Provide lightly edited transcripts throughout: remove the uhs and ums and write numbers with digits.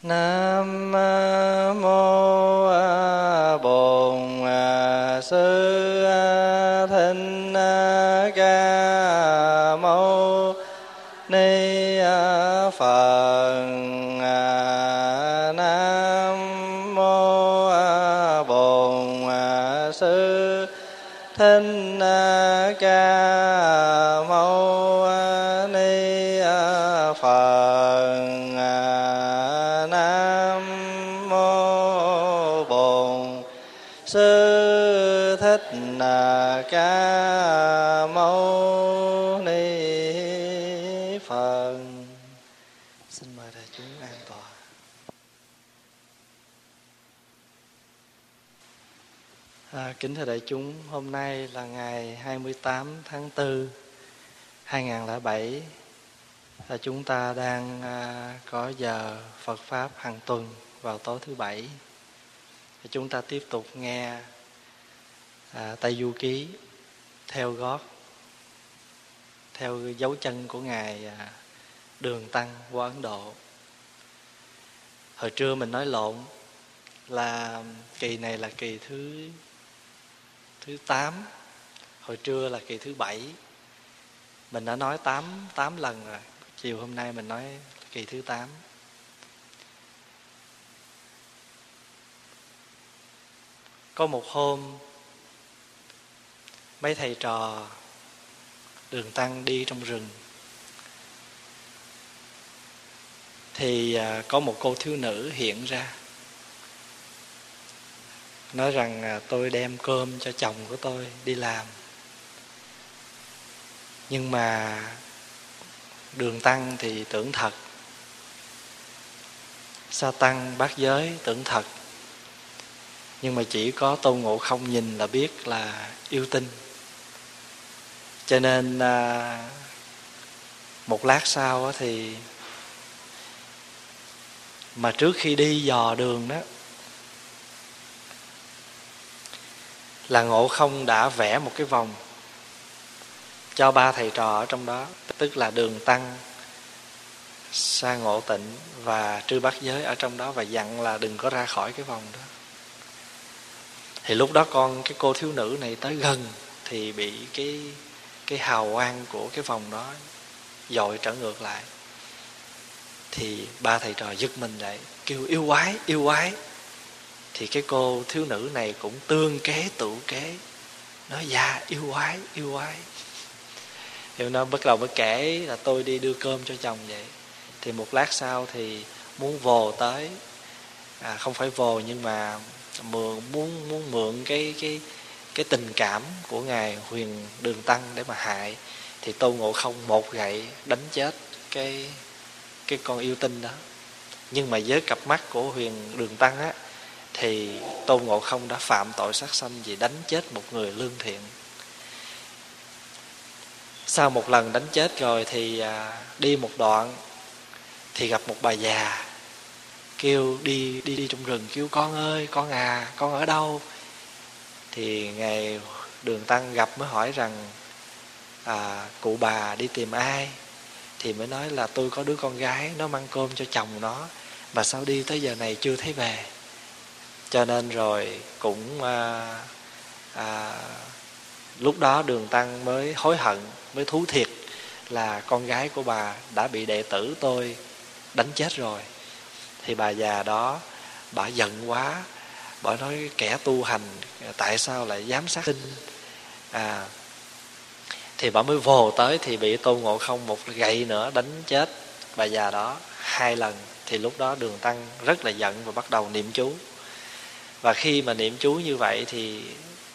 Nam mô Bổn Sư Thích Ca Mâu Ni Phật. Nam mô Bổn Sư Thích Ca Mâu Ni Phật. Nam mô Bổn Sư Thích Ca Mâu Ni Phật. Xin mời đại chúng an tọa. Kính thưa đại chúng, hôm nay là ngày 28 tháng 4 2007. Chúng ta đang có giờ Phật Pháp hàng tuần vào tối thứ Bảy. Chúng ta tiếp tục nghe Tây Du Ký theo gót, theo dấu chân của Ngài Đường Tăng qua Ấn Độ. Hồi trưa mình nói lộn, là kỳ này là kỳ thứ 8. Hồi trưa là kỳ thứ 7. Mình đã nói 8 lần rồi. Chiều hôm nay mình nói kỳ thứ 8. Có một hôm, mấy thầy trò Đường Tăng đi trong rừng, thì có một cô thiếu nữ hiện ra, nói rằng tôi đem cơm cho chồng của tôi đi làm. Nhưng mà Đường Tăng thì tưởng thật, Sa Tăng Bát Giới tưởng thật. Nhưng mà chỉ có Tôn Ngộ Không nhìn là biết là yêu tinh. Cho nên một lát sau thì, mà trước khi đi dò đường đó, là Ngộ Không đã vẽ một cái vòng cho ba thầy trò ở trong đó, tức là Đường Tăng, Sa Ngộ Tịnh và Trư Bát Giới ở trong đó, và dặn là đừng có ra khỏi cái vòng đó. Thì lúc đó cái cô thiếu nữ này tới gần thì bị cái hào quang của cái vòng đó dội trở ngược lại. Thì ba thầy trò giật mình dậy, kêu yêu quái, yêu quái. Thì cái cô thiếu nữ này cũng tương kế tựu kế, nói dạ yêu quái, yêu quái. Thì nó bắt đầu mới kể là tôi đi đưa cơm cho chồng vậy. Thì một lát sau thì muốn vồ tới, không phải vồ nhưng mà muốn mượn cái tình cảm của Ngài Huyền Đường Tăng để mà hại. Thì Tôn Ngộ Không một gậy đánh chết cái con yêu tinh đó. Nhưng mà với cặp mắt của Huyền Đường Tăng á, thì Tôn Ngộ Không đã phạm tội sát sanh vì đánh chết một người lương thiện. Sau một lần đánh chết rồi thì đi một đoạn thì gặp một bà già, kêu đi trong rừng, kêu con ơi, con con ở đâu? Thì Ngài Đường Tăng gặp mới hỏi rằng cụ bà đi tìm ai? Thì mới nói là tôi có đứa con gái, nó mang cơm cho chồng nó, mà sao đi tới giờ này chưa thấy về. Cho nên rồi cũng lúc đó Đường Tăng mới hối hận, mới thú thiệt là con gái của bà đã bị đệ tử tôi đánh chết rồi. Thì bà già đó, bà giận quá, bà nói kẻ tu hành tại sao lại dám sát sinh. Thì bà mới vồ tới, thì bị Tôn Ngộ Không một gậy nữa đánh chết bà già đó 2 lần. Thì lúc đó Đường Tăng rất là giận và bắt đầu niệm chú. Và khi mà niệm chú như vậy thì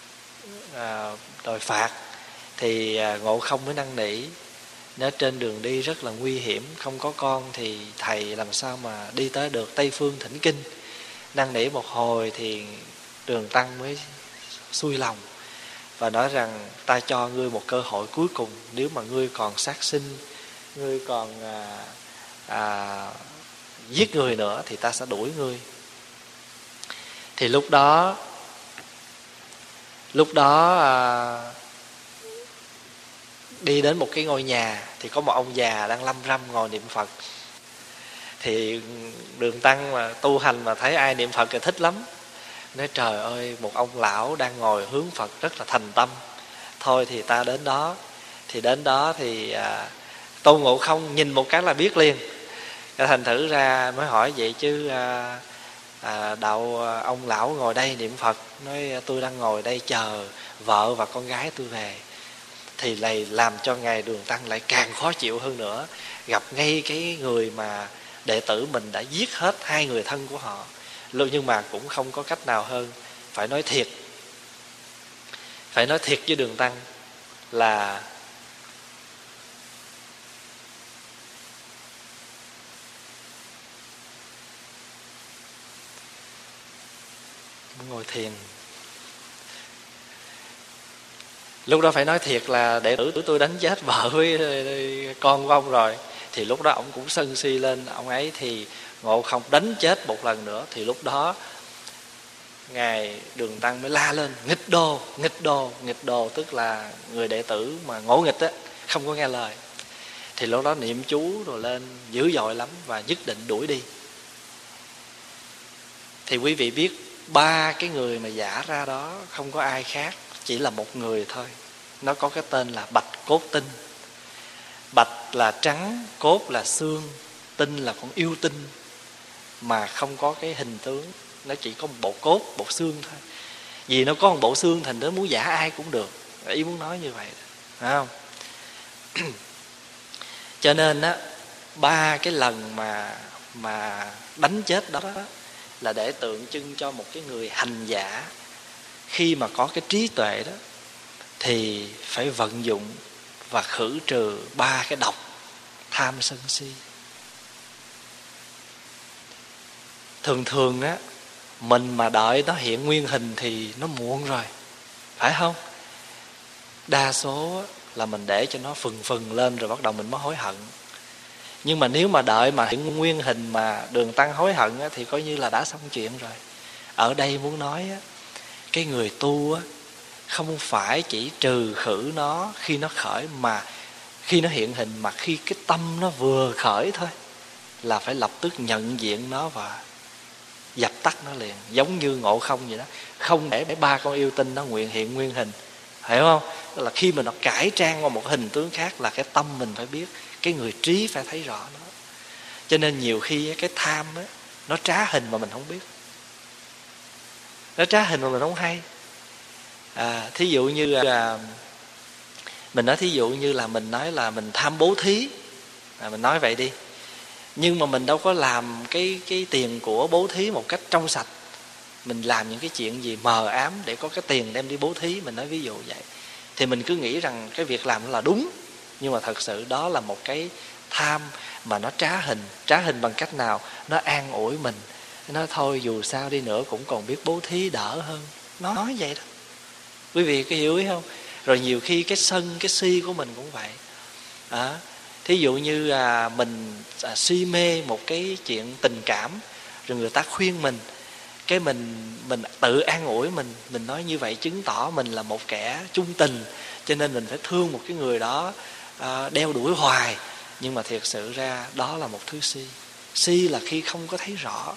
đòi phạt, thì Ngộ Không mới năn nỉ. Nếu trên đường đi rất là nguy hiểm, không có con thì thầy làm sao mà đi tới được Tây Phương thỉnh kinh. Năn nỉ một hồi thì Đường Tăng mới xuôi lòng và nói rằng ta cho ngươi một cơ hội cuối cùng. Nếu mà ngươi còn sát sinh, ngươi còn giết người nữa thì ta sẽ đuổi ngươi. Thì lúc đó đi đến một cái ngôi nhà, thì có một ông già đang lâm râm ngồi niệm Phật. Thì Đường Tăng mà tu hành mà thấy ai niệm Phật thì thích lắm. Nói trời ơi, một ông lão đang ngồi hướng Phật rất là thành tâm, thôi thì ta đến đó. Thì đến đó thì Tôn Ngộ Không nhìn một cái là biết liền. Thành thử ra mới hỏi vậy chứ đạo ông lão ngồi đây niệm Phật. Nói tôi đang ngồi đây chờ vợ và con gái tôi về. Thì lại làm cho ngài Đường Tăng lại càng khó chịu hơn nữa. Gặp ngay cái người mà đệ tử mình đã giết hết 2 người thân của họ. Nhưng mà cũng không có cách nào hơn, phải nói thiệt với Đường Tăng là ngồi thiền. Lúc đó phải nói thiệt là đệ tử tôi đánh chết vợ với con của ông rồi. Thì lúc đó ông cũng sân si lên. Ông ấy thì Ngộ Không đánh chết một lần nữa. Thì lúc đó ngài Đường Tăng mới la lên: nghịch đồ, nghịch đồ, nghịch đồ. Tức là người đệ tử mà ngỗ nghịch á, không có nghe lời. Thì lúc đó niệm chú rồi lên dữ dội lắm và nhất định đuổi đi. Thì quý vị biết 3 cái người mà giả ra đó không có ai khác, chỉ là một người thôi. Nó có cái tên là Bạch Cốt Tinh. Bạch là trắng, cốt là xương, tinh là con yêu tinh, mà không có cái hình tướng. Nó chỉ có một bộ cốt, bộ xương thôi. Vì nó có một bộ xương thành đến muốn giả ai cũng được. Ý muốn nói như vậy, phải không? Cho nên á, 3 cái lần mà đánh chết đó là để tượng trưng cho một cái người hành giả khi mà có cái trí tuệ đó thì phải vận dụng và khử trừ 3 cái độc: tham, sân, si. Thường á, mình mà đợi nó hiện nguyên hình thì nó muộn rồi, phải không? Đa số là mình để cho nó phừng phừng lên rồi bắt đầu mình mới hối hận. Nhưng mà nếu mà đợi mà hiện nguyên hình mà Đường Tăng hối hận á, thì coi như là đã xong chuyện rồi. Ở đây muốn nói á, cái người tu á, không phải chỉ trừ khử nó khi nó khởi, mà khi nó hiện hình, mà khi cái tâm nó vừa khởi thôi là phải lập tức nhận diện nó và dập tắt nó liền. Giống như Ngộ Không vậy đó, không để 3 con yêu tinh nó nguyện hiện nguyên hình, hiểu không? Tức là khi mà nó cải trang qua một hình tướng khác là cái tâm mình phải biết, cái người trí phải thấy rõ nó. Cho nên nhiều khi cái tham á, nó trá hình mà mình không biết, nó trá hình mà mình không hay. Thí dụ như là mình nói, thí dụ như là mình nói là mình tham bố thí, mình nói vậy đi, nhưng mà mình đâu có làm cái tiền của bố thí một cách trong sạch. Mình làm những cái chuyện gì mờ ám để có cái tiền đem đi bố thí, mình nói ví dụ vậy. Thì mình cứ nghĩ rằng cái việc làm là đúng, nhưng mà thật sự đó là một cái tham mà nó trá hình. Trá hình bằng cách nào? Nó an ủi mình, nó nói thôi dù sao đi nữa cũng còn biết bố thí đỡ hơn. Nó nói vậy đó, quý vị có hiểu ý không? Rồi nhiều khi cái sân, cái si của mình cũng vậy. Thí dụ như mình si mê một cái chuyện tình cảm, rồi người ta khuyên mình, cái mình tự an ủi mình nói như vậy chứng tỏ mình là một kẻ trung tình, cho nên mình phải thương một cái người đó, đeo đuổi hoài. Nhưng mà thiệt sự ra đó là một thứ si. Si là khi không có thấy rõ.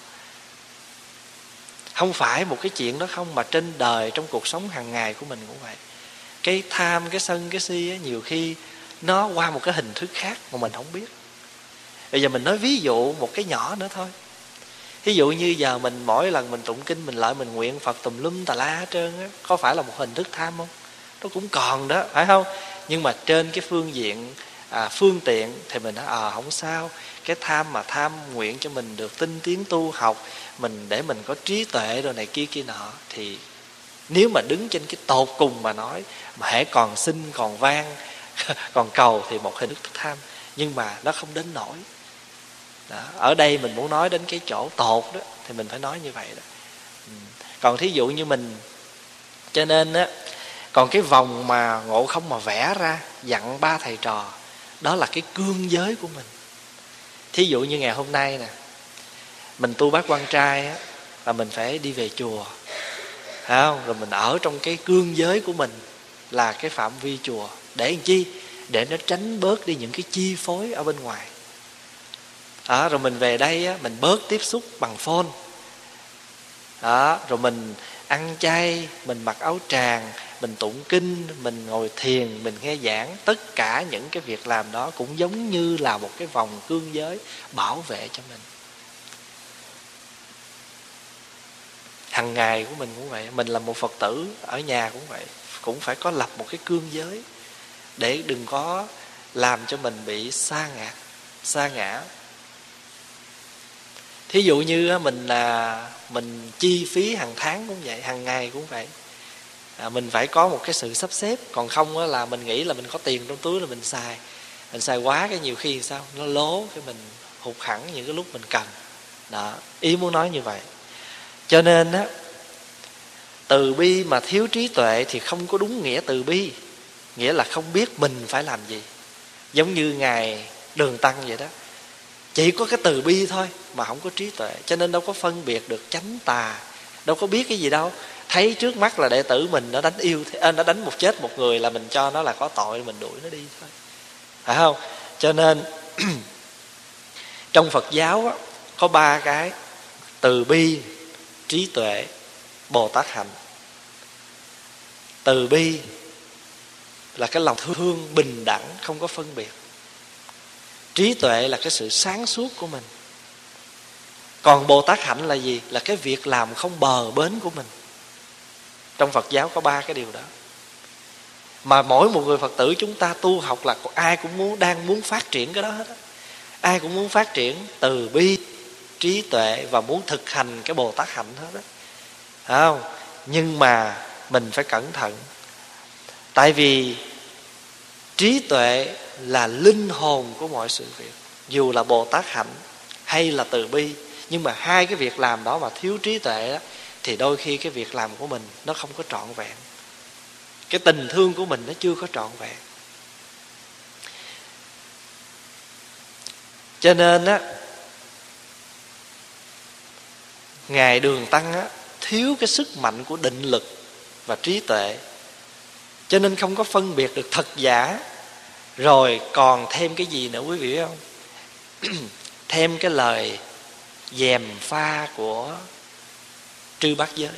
Không phải một cái chuyện đó không, mà trên đời, trong cuộc sống hàng ngày của mình cũng vậy. Cái tham, cái sân, cái si á, nhiều khi nó qua một cái hình thức khác mà mình không biết. Bây giờ mình nói ví dụ một cái nhỏ nữa thôi. Ví dụ như giờ mình mỗi lần mình tụng kinh, mình lại mình nguyện Phật tùm lum tà la hết trơn á, có phải là một hình thức tham không? Nó cũng còn đó, phải không? Nhưng mà trên cái phương diện phương tiện thì mình nói không sao. Cái tham mà tham nguyện cho mình được tinh tiến tu học, mình để mình có trí tuệ rồi này kia kia nọ, thì nếu mà đứng trên cái tột cùng mà nói, mà hễ còn xin còn vang còn cầu thì một hình thức tham, nhưng mà nó không đến nổi đó. Ở đây mình muốn nói đến cái chỗ tột đó thì mình phải nói như vậy đó. Còn thí dụ như mình, cho nên á, còn cái vòng mà Ngộ Không mà vẽ ra dặn 3 thầy trò, đó là cái cương giới của mình. Thí dụ như ngày hôm nay nè, mình tu Bát Quan Trai á, là mình phải đi về chùa, phải không? Rồi mình ở trong cái cương giới của mình là cái phạm vi chùa. Để làm chi? Để nó tránh bớt đi những cái chi phối ở bên ngoài. Rồi mình về đây á, mình bớt tiếp xúc bằng phone. Rồi mình ăn chay, mình mặc áo tràng, mình tụng kinh, mình ngồi thiền, mình nghe giảng. Tất cả những cái việc làm đó cũng giống như là một cái vòng cương giới bảo vệ cho mình. Hằng ngày của mình cũng vậy. Mình là một Phật tử ở nhà cũng vậy, cũng phải có lập một cái cương giới để đừng có làm cho mình bị sa ngã. Thí dụ như mình chi phí hàng tháng cũng vậy, hàng ngày cũng vậy. Mình phải có một cái sự sắp xếp. Còn không là mình nghĩ là mình có tiền trong túi là mình xài. Mình xài quá cái nhiều khi sao nó lố, cái mình hụt hẳn những cái lúc mình cần. Đó, ý muốn nói như vậy. Cho nên á, từ bi mà thiếu trí tuệ thì không có đúng nghĩa từ bi. Nghĩa là không biết mình phải làm gì. Giống như Ngài Đường Tăng vậy đó, chỉ có cái từ bi thôi mà không có trí tuệ, cho nên đâu có phân biệt được chánh tà, đâu có biết cái gì đâu. Thấy trước mắt là đệ tử mình nó nó đánh chết một người là mình cho nó là có tội, mình đuổi nó đi thôi, phải không? Cho nên trong Phật giáo á, có 3 cái: từ bi, trí tuệ, Bồ Tát hạnh. Từ bi là cái lòng thương bình đẳng, không có phân biệt. Trí tuệ là cái sự sáng suốt của mình. Còn Bồ Tát hạnh là gì? Là cái việc làm không bờ bến của mình. Trong Phật giáo có 3 cái điều đó. Mà mỗi một người Phật tử chúng ta tu học là ai cũng đang muốn phát triển cái đó hết á. Ai cũng muốn phát triển từ bi, trí tuệ và muốn thực hành cái Bồ Tát hạnh hết á. Phải không? Nhưng mà mình phải cẩn thận. Tại vì trí tuệ là linh hồn của mọi sự việc. Dù là Bồ Tát hạnh hay là từ bi, nhưng mà hai cái việc làm đó mà thiếu trí tuệ đó, thì đôi khi cái việc làm của mình nó không có trọn vẹn. Cái tình thương của mình nó chưa có trọn vẹn. Cho nên á, Ngài Đường Tăng á, thiếu cái sức mạnh của định lực và trí tuệ, cho nên không có phân biệt được thật giả. Rồi còn thêm cái gì nữa quý vị biết không? Thêm cái lời gièm pha của Trư Bát Giới.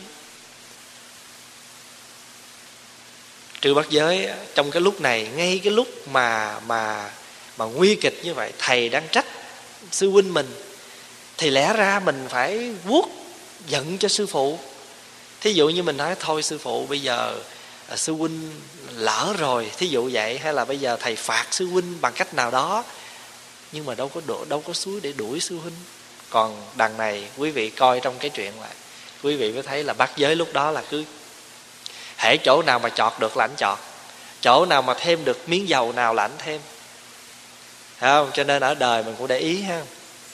Trư Bát Giới trong cái lúc này, ngay cái lúc mà nguy kịch như vậy, thầy đang trách sư huynh mình, thì lẽ ra mình phải vuốt giận cho sư phụ. Thí dụ như mình nói thôi sư phụ, bây giờ sư huynh lỡ rồi, thí dụ vậy, hay là bây giờ thầy phạt sư huynh bằng cách nào đó, nhưng mà đâu có suối để đuổi sư huynh. Còn đằng này quý vị coi trong cái chuyện lại, quý vị mới thấy là Bát Giới lúc đó là cứ hễ chỗ nào mà chọt được là ảnh chọt, chỗ nào mà thêm được miếng dầu nào là ảnh thêm. Thấy không? Cho nên ở đời mình cũng để ý ha.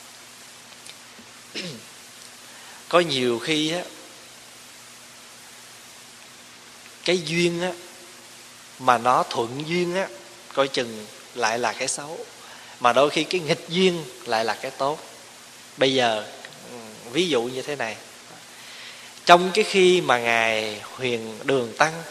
Có nhiều khi á, cái duyên á mà nó thuận duyên á, coi chừng lại là cái xấu, mà đôi khi cái nghịch duyên lại là cái tốt. Bây giờ ví dụ như thế này, trong cái khi mà Ngài Huyền Đường Tăng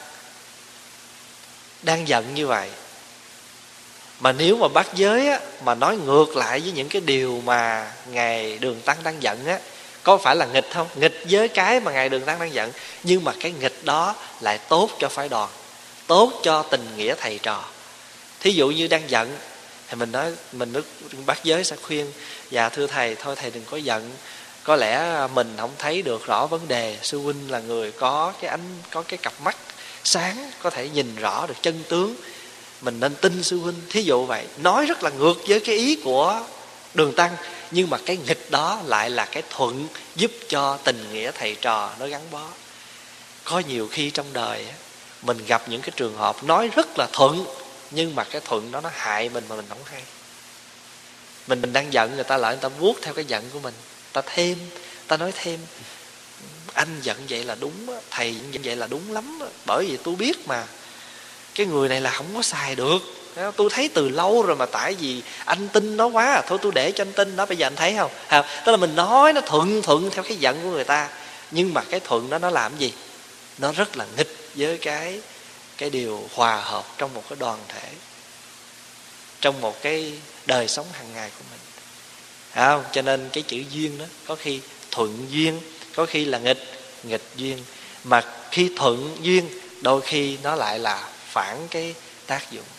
đang giận như vậy, mà nếu mà Bát Giới á, mà nói ngược lại với những cái điều mà Ngài Đường Tăng đang giận á, có phải là nghịch không? Nghịch với cái mà Ngài Đường Tăng đang giận, nhưng mà cái nghịch đó lại tốt cho phái đoàn, tốt cho tình nghĩa thầy trò. Thí dụ như đang giận thì mình nói, Bát Giới sẽ khuyên: dạ thưa thầy, thôi thầy đừng có giận, có lẽ mình không thấy được rõ vấn đề, sư huynh là người có cái cặp mắt sáng, có thể nhìn rõ được chân tướng, mình nên tin sư huynh. Thí dụ vậy, nói rất là ngược với cái ý của Đường Tăng, nhưng mà cái nghịch đó lại là cái thuận, giúp cho tình nghĩa thầy trò nó gắn bó. Có nhiều khi trong đời mình gặp những cái trường hợp nói rất là thuận, nhưng mà cái thuận đó nó hại mình mà mình không hay. Mình đang giận, người ta lại người ta vuốt theo cái giận của mình, ta nói thêm: anh giận vậy là đúng, thầy giận vậy là đúng lắm, bởi vì tôi biết mà cái người này là không có xài được, tôi thấy từ lâu rồi, mà tại vì anh tin nó quá, thôi tôi để cho anh tin nó. Bây giờ anh thấy không? Tức là mình nói nó thuận theo cái giận của người ta, nhưng mà cái thuận đó nó làm gì? Nó rất là nghịch với cái điều hòa hợp trong một cái đoàn thể, trong một cái đời sống hàng ngày của mình. không? Cho nên cái chữ duyên đó có khi thuận duyên, có khi là nghịch duyên. Mà khi thuận duyên đôi khi nó lại là phản cái tác dụng.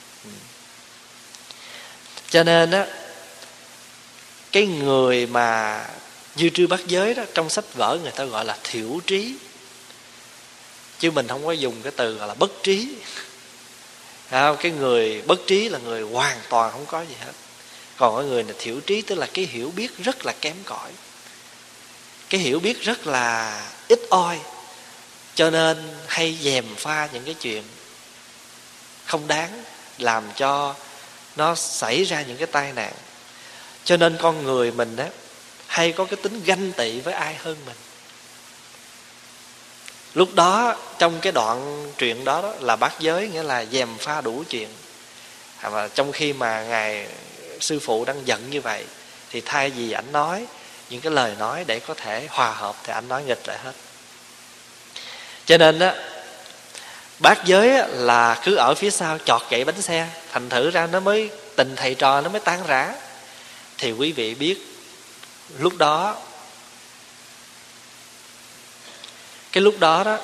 Cho nên á, cái người mà như Trư Bát Giới đó, trong sách vở người ta gọi là thiểu trí, chứ mình không có dùng cái từ gọi là bất trí. Cái người bất trí là người hoàn toàn không có gì hết. Còn cái người này thiểu trí tức là cái hiểu biết rất là kém cỏi, cái hiểu biết rất là ít oi, cho nên hay gièm pha những cái chuyện không đáng, làm cho nó xảy ra những cái tai nạn. Cho nên con người mình đó hay có cái tính ganh tị với ai hơn mình. Lúc đó trong cái đoạn truyện đó, là bát giới, nghĩa là gièm pha đủ chuyện. Mà trong khi mà ngài sư phụ đang giận như vậy, thì thay vì ảnh nói những cái lời nói để có thể hòa hợp, thì ảnh nói nghịch lại hết. Cho nên đó, bát giới là cứ ở phía sau chọt gậy bánh xe, thành thử ra nó mới tình thầy trò nó mới tan rã. Thì quý vị biết lúc đó, cái lúc đó đó,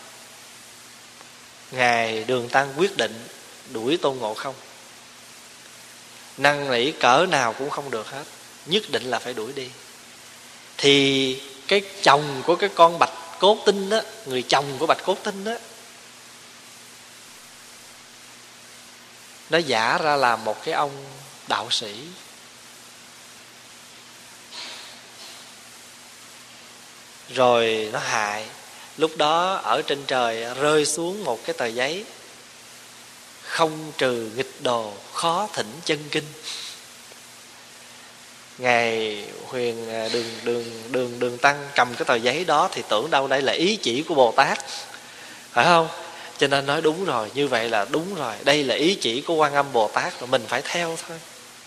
ngài Đường Tăng quyết định đuổi Tôn Ngộ Không. Năn nỉ cỡ nào cũng không được hết, nhất định là phải đuổi đi. Thì cái chồng của cái con Bạch Cốt Tinh đó, người chồng của Bạch Cốt Tinh đó, nó giả ra là một cái ông đạo sĩ. Rồi nó hại. Lúc đó ở trên trời rơi xuống một cái tờ giấy: không trừ nghịch đồ, khó thỉnh chân kinh. Ngài Huyền Đường Tăng cầm cái tờ giấy đó thì tưởng đâu đây là ý chỉ của Bồ Tát, phải không? Cho nên nói đúng rồi, như vậy là đúng rồi, đây là ý chỉ của Quan Âm Bồ Tát rồi, mình phải theo thôi.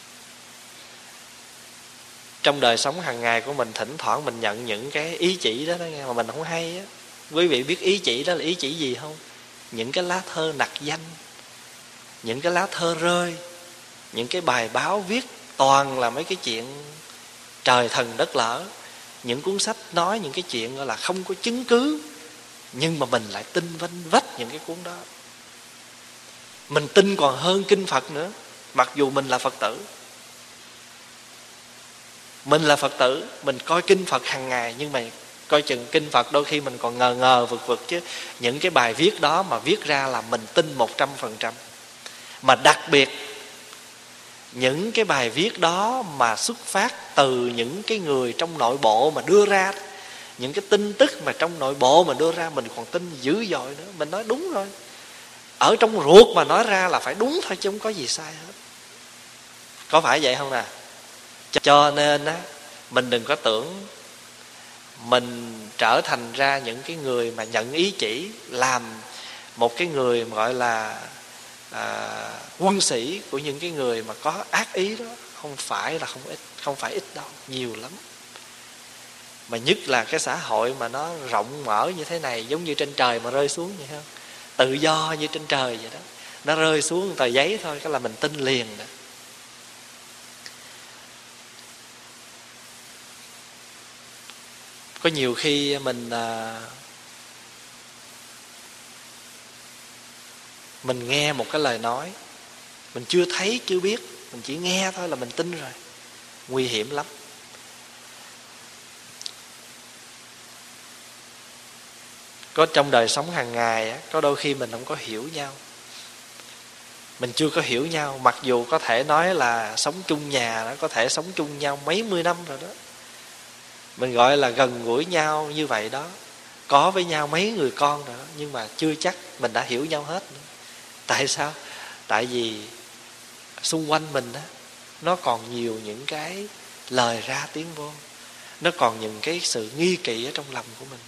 Trong đời sống hàng ngày của mình, thỉnh thoảng mình nhận những cái ý chỉ đó nghe, mà mình không hay á. Quý vị biết ý chỉ đó là ý chỉ gì không? Những cái lá thơ nặc danh, những cái lá thơ rơi, những cái bài báo viết toàn là mấy cái chuyện trời thần đất lở. Những cuốn sách nói những cái chuyện gọi là không có chứng cứ, nhưng mà mình lại tin vanh vách những cái cuốn đó. Mình tin còn hơn kinh Phật nữa, mặc dù mình là Phật tử. Mình là Phật tử, mình coi kinh Phật hàng ngày, nhưng mà coi chừng kinh Phật đôi khi mình còn ngờ ngờ vực vực, chứ những cái bài viết đó mà viết ra là mình tin 100%. Mà đặc biệt những cái bài viết đó mà xuất phát từ những cái người trong nội bộ mà đưa ra, những cái tin tức mà trong nội bộ mà đưa ra, mình còn tin dữ dội nữa. Mình nói đúng rồi, ở trong ruột mà nói ra là phải đúng thôi, chứ không có gì sai hết. Có phải vậy không nè? Cho nên á, mình đừng có tưởng mình trở thành ra những cái người mà nhận ý chỉ, làm một cái người mà gọi là quân sĩ của những cái người mà có ác ý đó. Không phải là không ít, không phải ít đâu, nhiều lắm. Mà nhất là cái xã hội mà nó rộng mở như thế này, giống như trên trời mà rơi xuống vậy không? Tự do như trên trời vậy đó, nó rơi xuống tờ giấy thôi cái là mình tin liền đó. Có nhiều khi mình nghe một cái lời nói, mình chưa thấy chưa biết, mình chỉ nghe thôi là mình tin rồi. Nguy hiểm lắm. Có trong đời sống hàng ngày á, có đôi khi mình không có hiểu nhau, mình chưa có hiểu nhau, mặc dù có thể nói là sống chung nhà đó, có thể sống chung nhau mấy mươi năm rồi đó, mình gọi là gần gũi nhau như vậy đó, có với nhau mấy người con rồi đó, nhưng mà chưa chắc mình đã hiểu nhau hết nữa. Tại sao? Tại vì xung quanh mình đó, nó còn nhiều những cái lời ra tiếng vô, nó còn những cái sự nghi kỵ ở trong lòng của mình.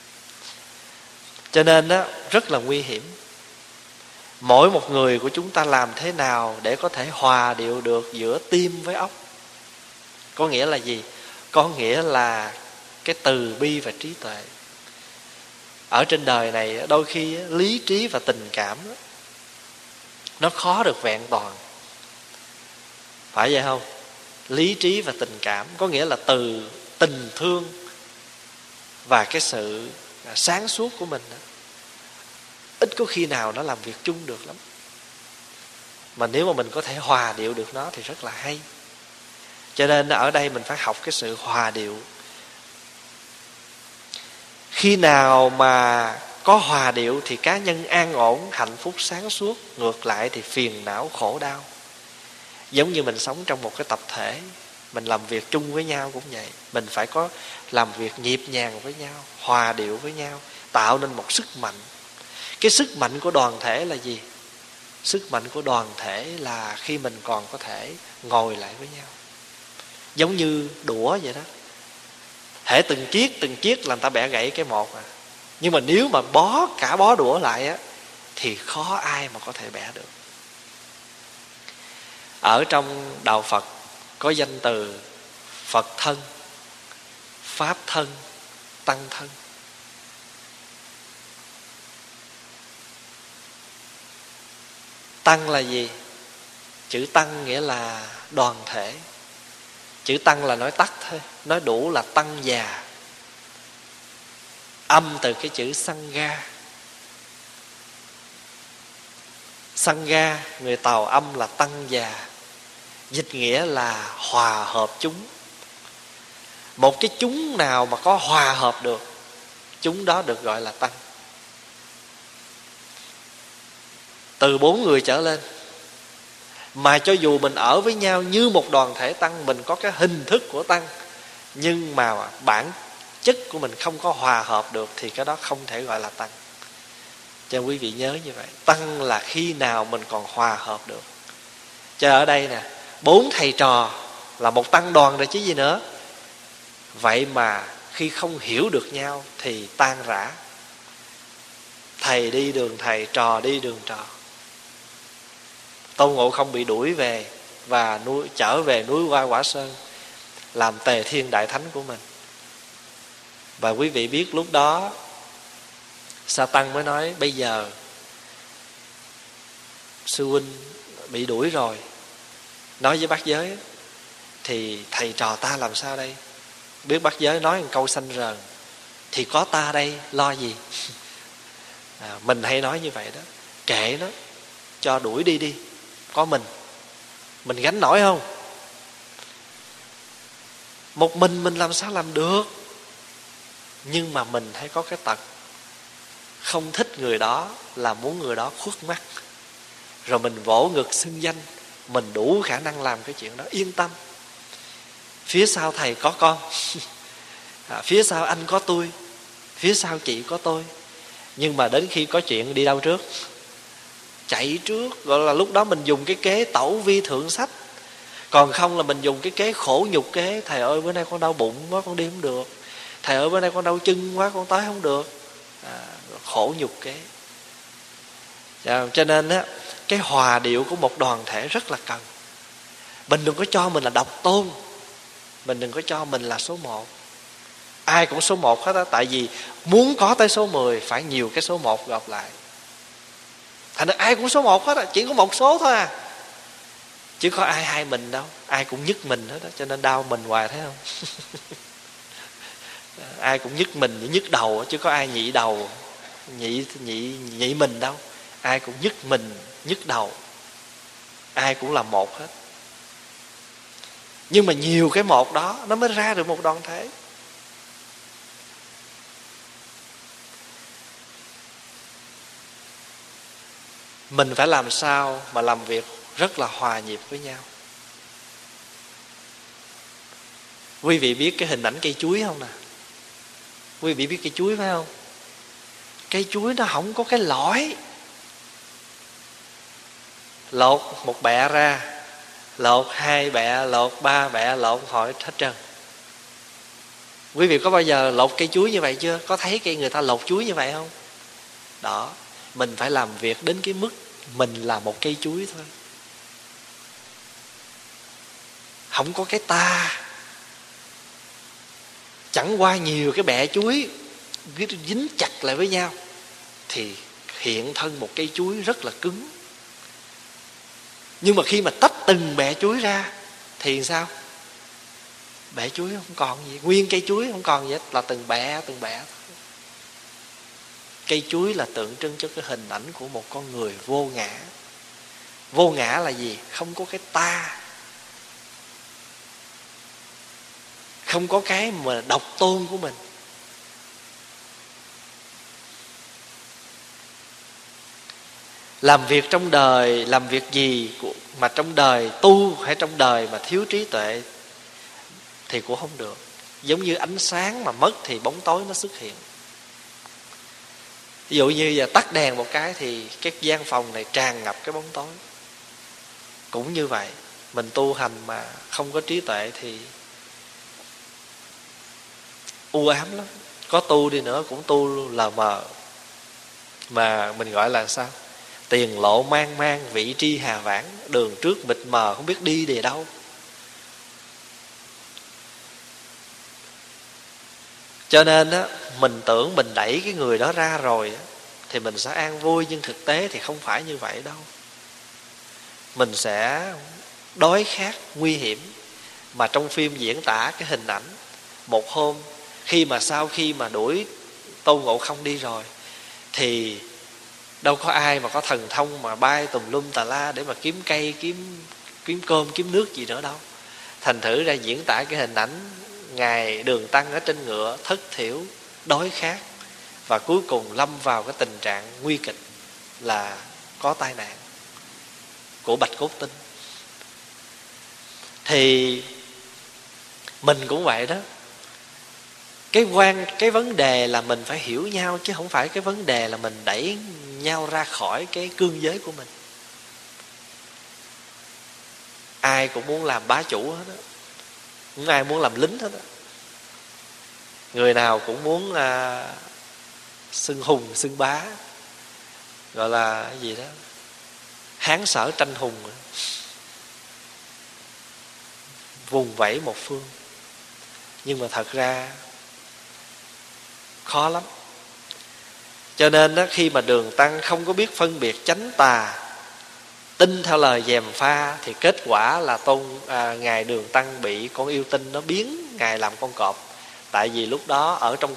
Cho nên đó, rất là nguy hiểm. Mỗi một người của chúng ta làm thế nào để có thể hòa điệu được giữa tim với óc? Có nghĩa là gì? Có nghĩa là cái từ bi và trí tuệ. Ở trên đời này đôi khi lý trí và tình cảm nó khó được vẹn toàn, phải vậy không? lý trí và tình cảm. Có nghĩa là từ tình thương và cái sự sáng suốt của mình đó, ít có khi nào nó làm việc chung được lắm. Mà nếu mà mình có thể hòa điệu được nó thì rất là hay. Cho nên ở đây mình phải học cái sự hòa điệu. Khi nào mà có hòa điệu thì cá nhân an ổn, hạnh phúc, sáng suốt. Ngược lại thì phiền não, khổ đau. Giống như mình sống trong một cái tập thể, mình làm việc chung với nhau cũng vậy. Mình phải có làm việc nhịp nhàng với nhau, hòa điệu với nhau, tạo nên một sức mạnh. Cái sức mạnh của đoàn thể là gì? Sức mạnh của đoàn thể là khi mình còn có thể ngồi lại với nhau, giống như đũa vậy đó. Hễ từng chiếc là người ta bẻ gãy cái một à. Nhưng mà nếu mà cả bó đũa lại á, thì khó ai mà có thể bẻ được. Ở trong đạo Phật có danh từ Phật thân, Pháp thân, Tăng thân. Tăng là gì? Chữ tăng nghĩa là đoàn thể. Chữ tăng là nói tắt thôi, nói đủ là tăng già. Âm từ cái chữ sangha. Sangha, người Tàu âm là tăng già, dịch nghĩa là hòa hợp chúng. Một cái chúng nào mà có hòa hợp được, chúng đó được gọi là tăng. Từ 4 người trở lên. Mà cho dù mình ở với nhau như một đoàn thể tăng, mình có cái hình thức của tăng, nhưng mà bản chất của mình không có hòa hợp được, thì cái đó không thể gọi là tăng. Cho quý vị nhớ như vậy. Tăng là khi nào mình còn hòa hợp được. Cho ở đây nè, 4 thầy trò là một tăng đoàn rồi chứ gì nữa. Vậy mà khi không hiểu được nhau thì tan rã. Thầy đi đường thầy, trò đi đường trò. Tôn Ngộ Không bị đuổi về và trở về núi Hoa Quả Sơn làm Tề Thiên Đại Thánh của mình. Và quý vị biết lúc đó Sa Tăng mới nói: bây giờ sư huynh bị đuổi rồi, nói với bát giới, thì thầy trò ta làm sao đây? Biết bát giới nói một câu xanh rờn: thì có ta đây, lo gì? Mình hay nói như vậy đó. Kệ nó, cho đuổi đi, có mình gánh nổi không? Một mình làm sao làm được? Nhưng mà mình hay có cái tật không thích người đó là muốn người đó khuất mắt, rồi mình vỗ ngực xưng danh. Mình đủ khả năng làm cái chuyện đó, yên tâm. Phía sau thầy có con, phía sau anh có tôi, phía sau chị có tôi. Nhưng mà đến khi có chuyện đi đâu trước? Chạy trước. Gọi là lúc đó mình dùng cái kế tẩu vi thượng sách. Còn không là mình dùng cái kế khổ nhục kế. Thầy ơi bữa nay con đau bụng quá, con đi không được. Thầy ơi bữa nay con đau chân quá, con tới không được. Khổ nhục kế. Cho nên á, cái hòa điệu của một đoàn thể rất là cần. Mình đừng có cho mình là độc tôn, mình đừng có cho mình là số 1. Ai cũng số 1 hết á. Tại vì muốn có tới số 10 phải nhiều cái số 1 gặp lại. Thành ra ai cũng số 1 hết á. Chỉ có một số thôi à. Chứ có ai hai mình đâu. Ai cũng nhất mình hết á. Cho nên đau mình hoài, thấy không? Ai cũng nhất mình, nhức đầu. Chứ có ai nhị đầu, nhị mình đâu. Ai cũng nhất mình, nhức đầu. Ai cũng là một hết. Nhưng mà nhiều cái một đó nó mới ra được một đoàn thể. Mình phải làm sao mà làm việc rất là hòa nhịp với nhau. Quý vị biết cái hình ảnh cây chuối không nè? Quý vị biết cây chuối phải không? Cây chuối nó không có cái lõi. Lột một bẹ ra, lột 2 bẹ, lột 3 bẹ, lột hỏi hết trơn. Quý vị có bao giờ lột cây chuối như vậy chưa? Có thấy cây người ta lột chuối như vậy không? Đó, mình phải làm việc đến cái mức mình là một cây chuối thôi. Không có cái ta. Chẳng qua nhiều cái bẹ chuối dính chặt lại với nhau thì hiện thân một cây chuối rất là cứng. Nhưng mà khi mà tách từng bẹ chuối ra thì sao? Bẹ chuối không còn gì, nguyên cây chuối không còn gì hết, là từng bẹ. Cây chuối là tượng trưng cho cái hình ảnh của một con người vô ngã. Vô ngã là gì? Không có cái ta, không có cái mà độc tôn của mình. Làm việc trong đời, làm việc gì mà trong đời tu hay trong đời mà thiếu trí tuệ thì cũng không được. Giống như ánh sáng mà mất thì bóng tối nó xuất hiện. Ví dụ như giờ tắt đèn một cái thì cái gian phòng này tràn ngập cái bóng tối. Cũng như vậy, mình tu hành mà không có trí tuệ thì u ám lắm. Có tu đi nữa cũng tu lờ mờ, mà mình gọi là sao? Tiền lộ mang mang, vị tri hà vãng. Đường trước mịt mờ không biết đi về đâu. Cho nên á, mình tưởng mình đẩy cái người đó ra rồi á, thì mình sẽ an vui. Nhưng thực tế thì không phải như vậy đâu. Mình sẽ đói khát nguy hiểm. Mà trong phim diễn tả cái hình ảnh một hôm sau khi mà đuổi Tôn Ngộ Không đi rồi thì đâu có ai mà có thần thông mà bay tùm lum tà la để mà kiếm cây, kiếm cơm, kiếm nước gì nữa đâu. Thành thử ra diễn tả cái hình ảnh Ngài Đường Tăng ở trên ngựa thất thiểu, đói khát, và cuối cùng lâm vào cái tình trạng nguy kịch là có tai nạn của bạch cốt tinh. Thì mình cũng vậy đó. Cái vấn đề là mình phải hiểu nhau, chứ không phải cái vấn đề là mình đẩy nhau ra khỏi cái cương giới của mình. Ai cũng muốn làm bá chủ hết á, không ai muốn làm lính hết á. Người nào cũng muốn xưng hùng xưng bá, gọi là cái gì đó, hán sở tranh hùng, vùng vẫy một phương. Nhưng mà thật ra khó lắm. Cho nên đó, khi mà Đường Tăng không có biết phân biệt chánh tà, tin theo lời gièm pha, thì kết quả là Ngài Đường Tăng bị con yêu tinh nó biến Ngài làm con cọp. Tại vì lúc đó ở trong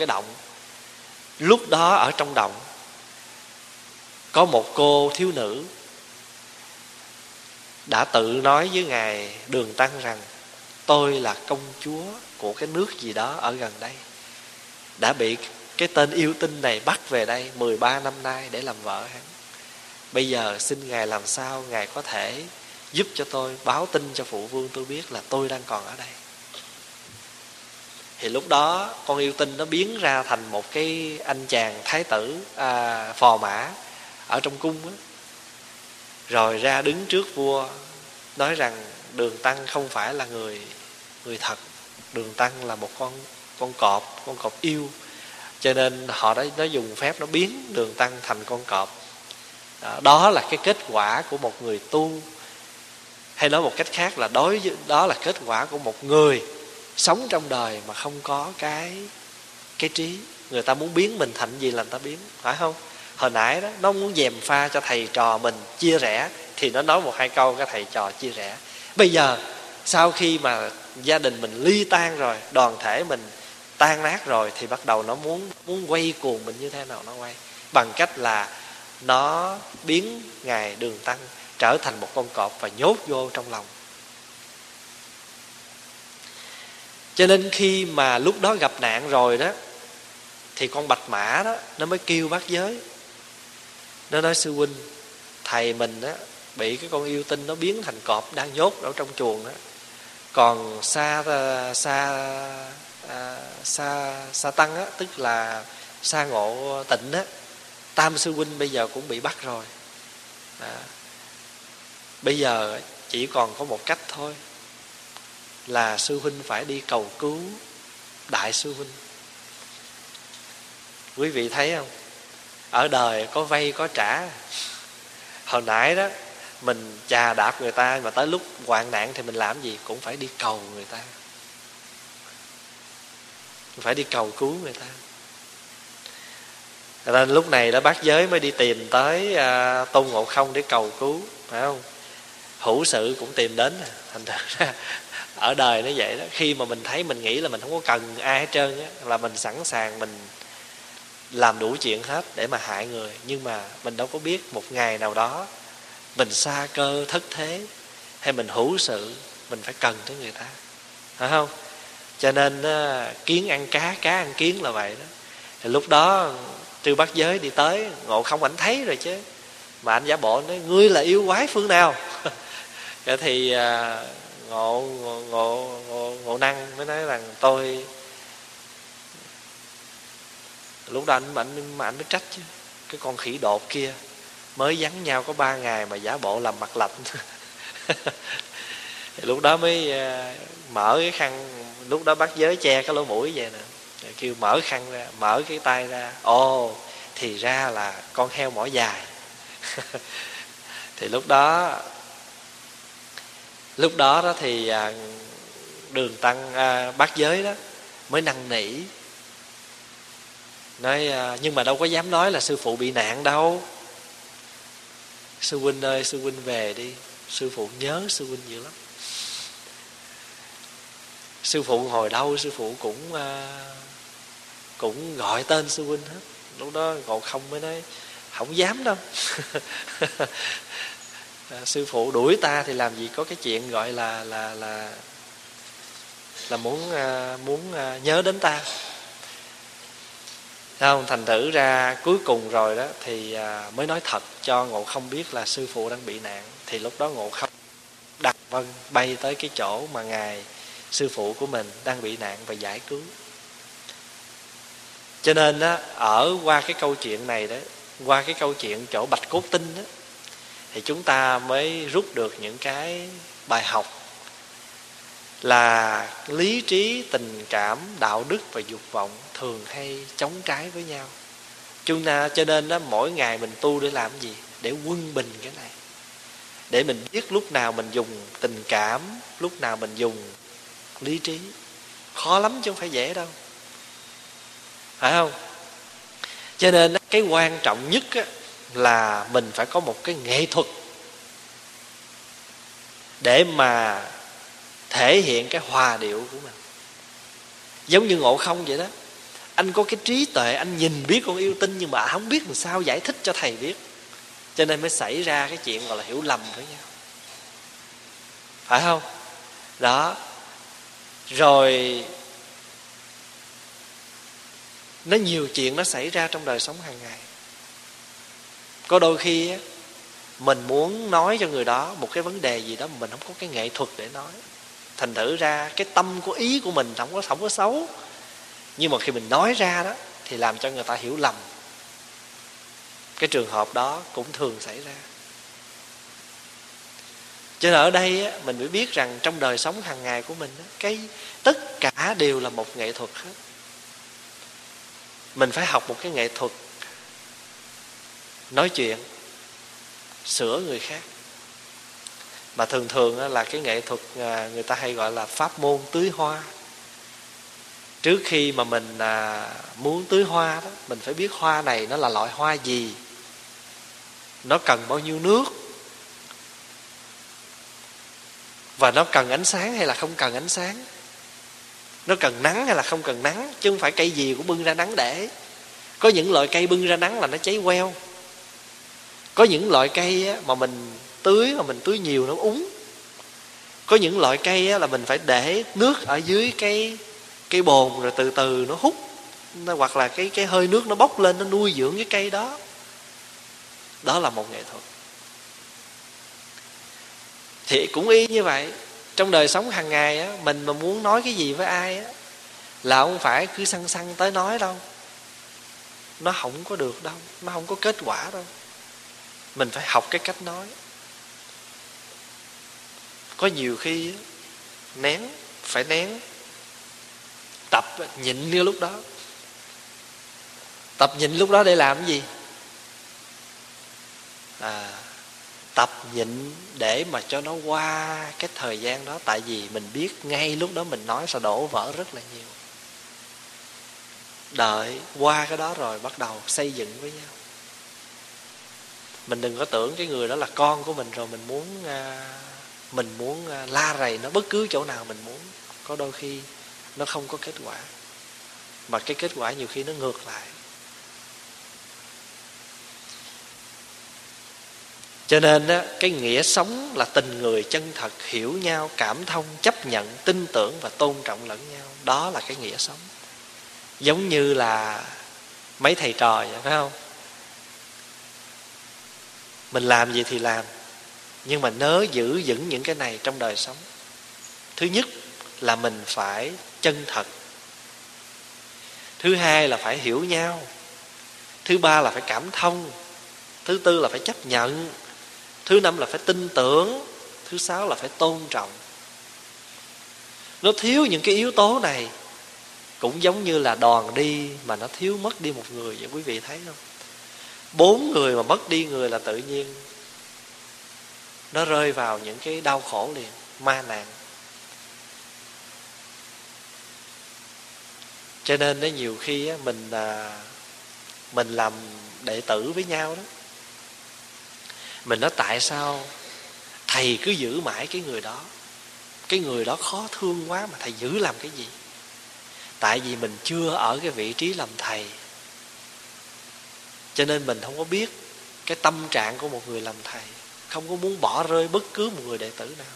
động có một cô thiếu nữ đã tự nói với Ngài Đường Tăng rằng: tôi là công chúa của cái nước gì đó ở gần đây, đã bị cái tên yêu tinh này bắt về đây 13 năm nay để làm vợ hắn. Bây giờ xin Ngài làm sao Ngài có thể giúp cho tôi, báo tin cho phụ vương tôi biết là tôi đang còn ở đây. Thì lúc đó con yêu tinh nó biến ra thành một cái anh chàng thái tử phò mã ở trong cung đó. Rồi ra đứng trước vua nói rằng Đường Tăng không phải là người thật, Đường Tăng là một con cọp yêu. Cho nên nó dùng phép nó biến Đường Tăng thành con cọp. Đó là cái kết quả của một người tu. Hay nói một cách khác là đó là kết quả của một người sống trong đời mà không có cái trí. Người ta muốn biến mình thành gì là người ta biến, phải không? Hồi nãy đó nó muốn gièm pha cho thầy trò mình chia rẽ, thì nó nói một hai câu cái thầy trò chia rẽ. Bây giờ sau khi mà gia đình mình ly tan rồi, đoàn thể mình tan nát rồi, thì bắt đầu nó muốn quay cuồng mình như thế nào nó quay, bằng cách là nó biến Ngài Đường Tăng trở thành một con cọp và nhốt vô trong lòng. Cho nên khi mà lúc đó gặp nạn rồi đó, thì con bạch mã đó nó mới kêu bác giới. Nó nói: sư huynh, thầy mình á bị cái con yêu tinh nó biến thành cọp, đang nhốt ở trong chuồng đó. Còn Sa Tăng á, tức là Sa Ngộ Tịnh á, Tam sư huynh bây giờ cũng bị bắt rồi. Bây giờ chỉ còn có một cách thôi, là sư huynh phải đi cầu cứu đại sư huynh. Quý vị thấy không? Ở đời có vay có trả. Hồi nãy đó mình chà đạp người ta, mà tới lúc hoạn nạn thì mình làm gì? Cũng phải đi cầu người ta, phải đi cầu cứu người ta. Nên lúc này đó bác giới mới đi tìm tới Tôn Ngộ Không để cầu cứu, phải không? Hữu sự cũng tìm đến. Thành ra Ở đời nó vậy đó, khi mà mình thấy mình nghĩ là mình không có cần ai hết trơn á, là mình sẵn sàng mình làm đủ chuyện hết để mà hại người. Nhưng mà mình đâu có biết một ngày nào đó mình sa cơ thất thế, hay mình hữu sự, mình phải cần tới người ta, phải không? Cho nên kiến ăn cá, cá ăn kiến là vậy đó. Thì lúc đó Trư Bát Giới đi tới, Ngộ Không ảnh thấy rồi chứ, mà anh giả bộ nói ngươi là yêu quái phương nào? Vậy thì ngộ năng mới nói rằng tôi. Lúc đó anh mới trách chứ, cái con khỉ đột kia mới vắng nhau có 3 ngày mà giả bộ làm mặt lạnh. Thì lúc đó mới mở cái khăn, lúc đó Bát Giới che cái lỗ mũi vậy nè, kêu mở khăn ra, mở cái tay ra, ồ thì ra là con heo mỏ dài. Thì lúc đó đó thì Đường Tăng Bát Giới đó mới năn nỉ, nói nhưng mà đâu có dám nói là sư phụ bị nạn đâu. Sư huynh ơi, sư huynh về đi, sư phụ nhớ sư huynh dữ lắm. Sư phụ hồi đâu sư phụ cũng gọi tên sư huynh hết. Lúc đó Ngộ Không mới nói không dám đâu. Sư phụ đuổi ta thì làm gì có cái chuyện gọi là muốn nhớ đến ta. Không, thành thử ra cuối cùng rồi đó thì mới nói thật cho Ngộ Không biết là sư phụ đang bị nạn. Thì lúc đó Ngộ Không đặt vân bay tới cái chỗ mà ngài sư phụ của mình đang bị nạn và giải cứu. Cho nên á, qua cái câu chuyện này đó, qua cái câu chuyện chỗ Bạch Cốt Tinh đó, thì chúng ta mới rút được những cái bài học là lý trí, tình cảm, đạo đức và dục vọng thường hay chống trái với nhau. Chúng ta cho nên đó, mỗi ngày mình tu để làm gì? Để quân bình cái này, để mình biết lúc nào mình dùng tình cảm, lúc nào mình dùng lý trí. Khó lắm chứ không phải dễ đâu, phải không? Cho nên cái quan trọng nhất là mình phải có một cái nghệ thuật để mà thể hiện cái hòa điệu của mình. Giống như Ngộ Không vậy đó, anh có cái trí tuệ, anh nhìn biết con yêu tinh, nhưng mà không biết làm sao giải thích cho thầy biết, cho nên mới xảy ra cái chuyện gọi là hiểu lầm với nhau, phải không? Đó. Rồi nó nhiều chuyện nó xảy ra trong đời sống hàng ngày. Có đôi khi mình muốn nói cho người đó một cái vấn đề gì đó mà mình không có cái nghệ thuật để nói. Thành thử ra cái tâm của ý của mình không có xấu, nhưng mà khi mình nói ra đó thì làm cho người ta hiểu lầm. Cái trường hợp đó cũng thường xảy ra. Cho nên ở đây mình mới biết rằng trong đời sống hàng ngày của mình cái tất cả đều là một nghệ thuật hết. Mình phải học một cái nghệ thuật nói chuyện, sửa người khác. Mà thường là cái nghệ thuật người ta hay gọi là pháp môn tưới hoa. Trước khi mà mình muốn tưới hoa đó, mình phải biết hoa này nó là loại hoa gì, nó cần bao nhiêu nước, và nó cần ánh sáng hay là không cần ánh sáng, nó cần nắng hay là không cần nắng. Chứ không phải cây gì cũng bưng ra nắng để. Có những loại cây bưng ra nắng là nó cháy queo. Có những loại cây mà mình tưới nhiều nó úng. Có những loại cây là mình phải để nước ở dưới cái bồn rồi từ từ nó hút, hoặc là cái hơi nước nó bốc lên, nó nuôi dưỡng cái cây đó. Đó là một nghệ thuật. Thì cũng y như vậy, trong đời sống hàng ngày mình mà muốn nói cái gì với ai là không phải cứ xăng xăng tới nói đâu. Nó không có được đâu, nó không có kết quả đâu. Mình phải học cái cách nói. Có nhiều khi phải nén. Tập nhịn như lúc đó. Tập nhịn lúc đó để làm cái gì? Tập nhịn để mà cho nó qua cái thời gian đó. Tại vì mình biết ngay lúc đó mình nói sẽ đổ vỡ rất là nhiều. Đợi qua cái đó rồi bắt đầu xây dựng với nhau. Mình đừng có tưởng cái người đó là con của mình rồi mình muốn mình muốn la rầy nó bất cứ chỗ nào mình muốn, có đôi khi nó không có kết quả, mà cái kết quả nhiều khi nó ngược lại. Cho nên á, cái nghĩa sống là tình người chân thật, hiểu nhau, cảm thông, chấp nhận, tin tưởng và tôn trọng lẫn nhau. Đó là cái nghĩa sống. Giống như là mấy thầy trò vậy, phải không? Mình làm gì thì làm, nhưng mà nhớ giữ vững những cái này trong đời sống. Thứ nhất là mình phải chân thật. Thứ hai là phải hiểu nhau. Thứ ba là phải cảm thông. Thứ tư là phải chấp nhận. Thứ năm là phải tin tưởng. Thứ sáu là phải tôn trọng. Nó thiếu những cái yếu tố này cũng giống như là đoàn đi mà nó thiếu mất đi một người vậy, quý vị thấy không? 4 người mà mất đi người là tự nhiên nó rơi vào những cái đau khổ liền, ma nạn. Cho nên đó, nhiều khi á, mình làm đệ tử với nhau đó, mình nói tại sao thầy cứ giữ mãi cái người đó, cái người đó khó thương quá mà thầy giữ làm cái gì? Tại vì mình chưa ở cái vị trí làm thầy, cho nên mình không có biết cái tâm trạng của một người làm thầy, không có muốn bỏ rơi bất cứ một người đệ tử nào.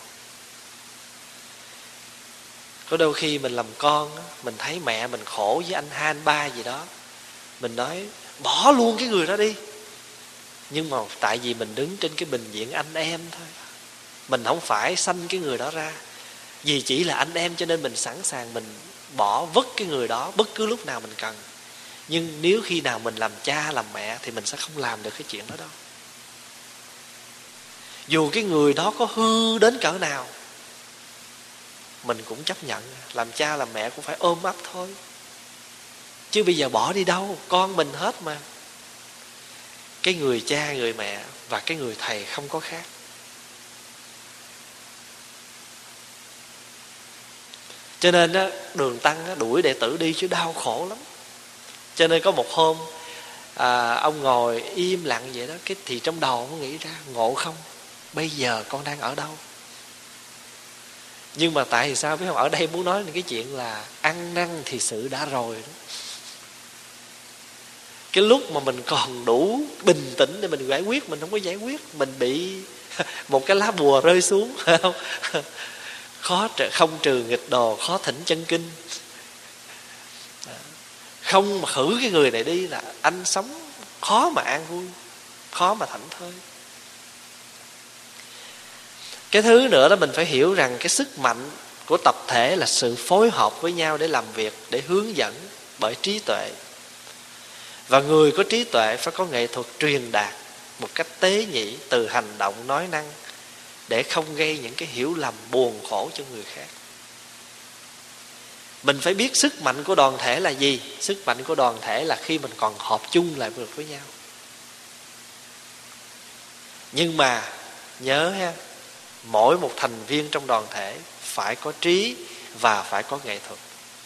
Có đôi khi mình làm con á, mình thấy mẹ mình khổ với anh hai anh ba gì đó, mình nói bỏ luôn cái người đó đi. Nhưng mà tại vì mình đứng trên cái bình diện anh em thôi, mình không phải sanh cái người đó ra. Vì chỉ là anh em cho nên mình sẵn sàng mình bỏ vứt cái người đó bất cứ lúc nào mình cần. Nhưng nếu khi nào mình làm cha làm mẹ thì mình sẽ không làm được cái chuyện đó đâu. Dù cái người đó có hư đến cỡ nào mình cũng chấp nhận. Làm cha làm mẹ cũng phải ôm ấp thôi, chứ bây giờ bỏ đi đâu, con mình hết mà. Cái người cha người mẹ và cái người thầy không có khác. Cho nên á, Đường Tăng á, đuổi đệ tử đi chứ đau khổ lắm. Cho nên có một hôm ông ngồi im lặng vậy đó, cái thì trong đầu ông nghĩ ra ngộ không, bây giờ con đang ở đâu? Nhưng mà tại vì sao biết không? Ở đây muốn nói cái chuyện là ăn năn thì sự đã rồi đó. Cái lúc mà mình còn đủ bình tĩnh để mình giải quyết, mình không có giải quyết. Mình bị một cái lá bùa rơi xuống, phải không? Không trừ nghịch đồ, khó thỉnh chân kinh. Không mà khử cái người này đi là anh sống khó mà an vui, khó mà thảnh thơi. Cái thứ nữa đó, mình phải hiểu rằng cái sức mạnh của tập thể là sự phối hợp với nhau để làm việc, để hướng dẫn bởi trí tuệ. Và người có trí tuệ phải có nghệ thuật truyền đạt một cách tế nhị từ hành động nói năng, để không gây những cái hiểu lầm buồn khổ cho người khác. Mình phải biết sức mạnh của đoàn thể là gì. Sức mạnh của đoàn thể là khi mình còn họp chung lại được với nhau. Nhưng mà nhớ ha, mỗi một thành viên trong đoàn thể phải có trí và phải có nghệ thuật.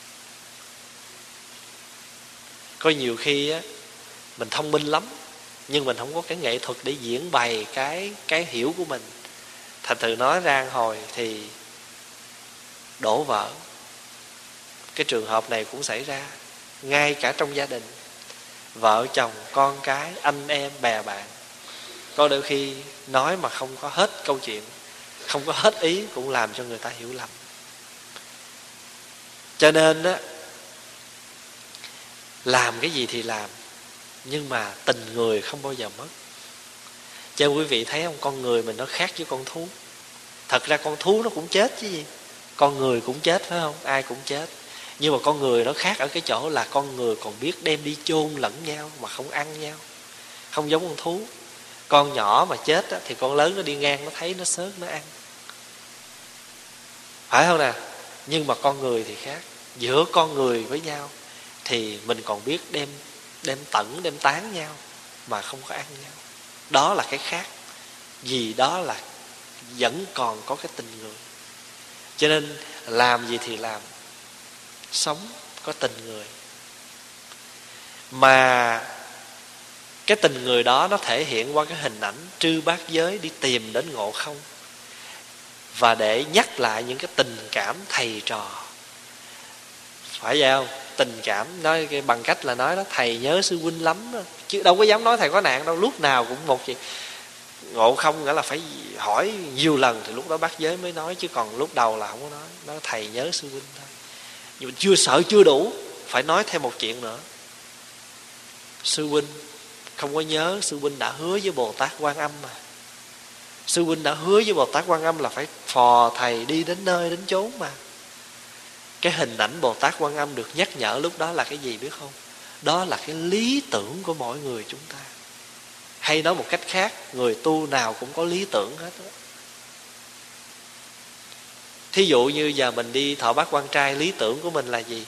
Có nhiều khi á, mình thông minh lắm nhưng mình không có cái nghệ thuật để diễn bày cái hiểu của mình. Thành thử nói ra hồi thì đổ vỡ. Cái trường hợp này cũng xảy ra ngay cả trong gia đình, vợ chồng, con cái, anh em, bè bạn. Có đôi khi nói mà không có hết câu chuyện, không có hết ý, cũng làm cho người ta hiểu lầm. Cho nên á, làm cái gì thì làm, nhưng mà tình người không bao giờ mất. Cho quý vị thấy không, con người mình nó khác với con thú. Thật ra con thú nó cũng chết chứ gì, con người cũng chết, phải không? Ai cũng chết. Nhưng mà con người nó khác ở cái chỗ là con người còn biết đem đi chôn lẫn nhau mà không ăn nhau. Không giống con thú. Con nhỏ mà chết á, thì con lớn nó đi ngang nó thấy nó xớt nó ăn, phải không nè? Nhưng mà con người thì khác. Giữa con người với nhau thì mình còn biết đem tẩn, đem tán nhau mà không có ăn nhau. Đó là cái khác. Vì đó là vẫn còn có cái tình người. Cho nên làm gì thì làm, sống có tình người. Mà cái tình người đó nó thể hiện qua cái hình ảnh trư bát giới đi tìm đến ngộ không. và để nhắc lại những cái tình cảm thầy trò. Phải vậy không? Tình cảm nói bằng cách là nói đó, thầy nhớ sư huynh lắm đó. Chứ đâu có dám nói thầy có nạn đâu. Lúc nào cũng một chuyện. Ngộ không nghĩa là phải hỏi nhiều lần thì lúc đó bác giới mới nói, chứ còn lúc đầu là không có nói. Nói thầy nhớ sư huynh thôi. Nhưng mà chưa sợ chưa đủ, phải nói thêm một chuyện nữa. Sư huynh không có nhớ, sư huynh đã hứa với Bồ Tát Quan Âm mà. Sư huynh đã hứa với Bồ Tát Quan Âm là phải phò thầy đi đến nơi đến chốn mà. Cái hình ảnh Bồ Tát Quan Âm được nhắc nhở lúc đó là cái gì biết không? Đó là cái lý tưởng của mỗi người chúng ta. Hay nói một cách khác, người tu nào cũng có lý tưởng hết đó. Thí dụ như giờ mình đi thọ bát quan trai, lý tưởng của mình là gì?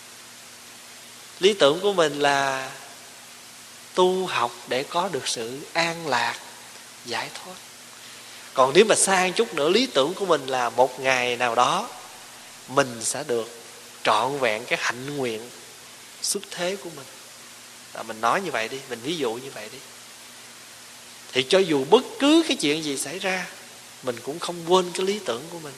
Lý tưởng của mình là tu học để có được sự an lạc, giải thoát. Còn nếu mà xa một chút nữa, lý tưởng của mình là một ngày nào đó mình sẽ được trọn vẹn cái hạnh nguyện xuất thế của mình. Mình nói như vậy đi, mình ví dụ như vậy đi. Thì cho dù bất cứ cái chuyện gì xảy ra, mình cũng không quên cái lý tưởng của mình.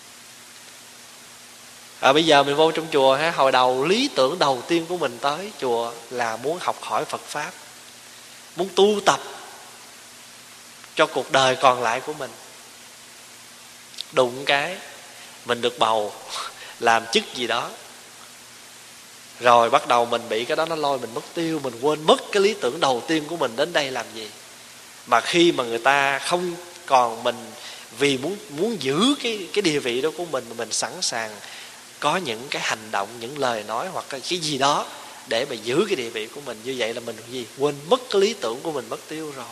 Bây giờ mình vô trong chùa ha, hồi đầu lý tưởng đầu tiên của mình tới chùa là muốn học hỏi Phật Pháp, muốn tu tập cho cuộc đời còn lại của mình. Đụng cái mình được bầu làm chức gì đó, rồi bắt đầu mình bị cái đó nó lôi mình mất tiêu. Mình quên mất cái lý tưởng đầu tiên của mình đến đây làm gì. Mà khi mà người ta không còn mình, vì muốn giữ cái địa vị đó của mình sẵn sàng có những cái hành động, những lời nói hoặc cái gì đó để mà giữ cái địa vị của mình. Như vậy là mình gì? Quên mất cái lý tưởng của mình mất tiêu rồi.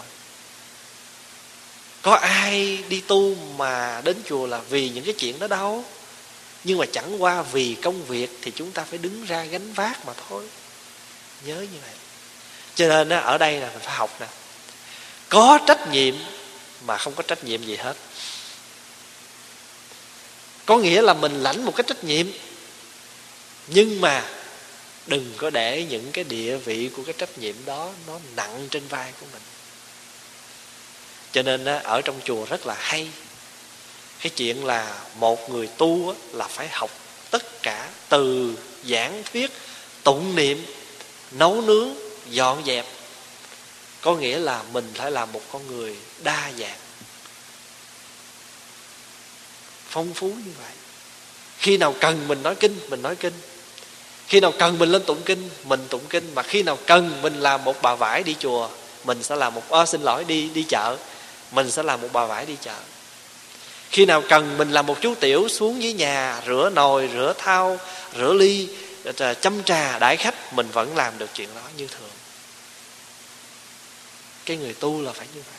Có ai đi tu mà đến chùa là vì những cái chuyện đó đâu. Nhưng mà chẳng qua vì công việc thì chúng ta phải đứng ra gánh vác mà thôi. Nhớ như vậy. Cho nên ở đây là mình phải học nè. Có trách nhiệm mà không có trách nhiệm gì hết. Có nghĩa là mình lãnh một cái trách nhiệm, nhưng mà đừng có để những cái địa vị của cái trách nhiệm đó nó nặng trên vai của mình. Cho nên ở trong chùa rất là hay cái chuyện là một người tu là phải học tất cả, từ giảng thuyết, tụng niệm, nấu nướng, dọn dẹp. Có nghĩa là mình phải là một con người đa dạng, phong phú như vậy. Khi nào cần mình nói kinh, mình nói kinh. Khi nào cần mình lên tụng kinh, mình tụng kinh. Mà khi nào cần mình làm một bà vải đi chùa, mình sẽ làm một đi chợ, mình sẽ làm một bà vải đi chợ. Khi nào cần mình làm một chú tiểu xuống dưới nhà, rửa nồi, rửa thau, rửa ly, chăm trà đãi khách, mình vẫn làm được chuyện đó như thường. Cái người tu là phải như vậy.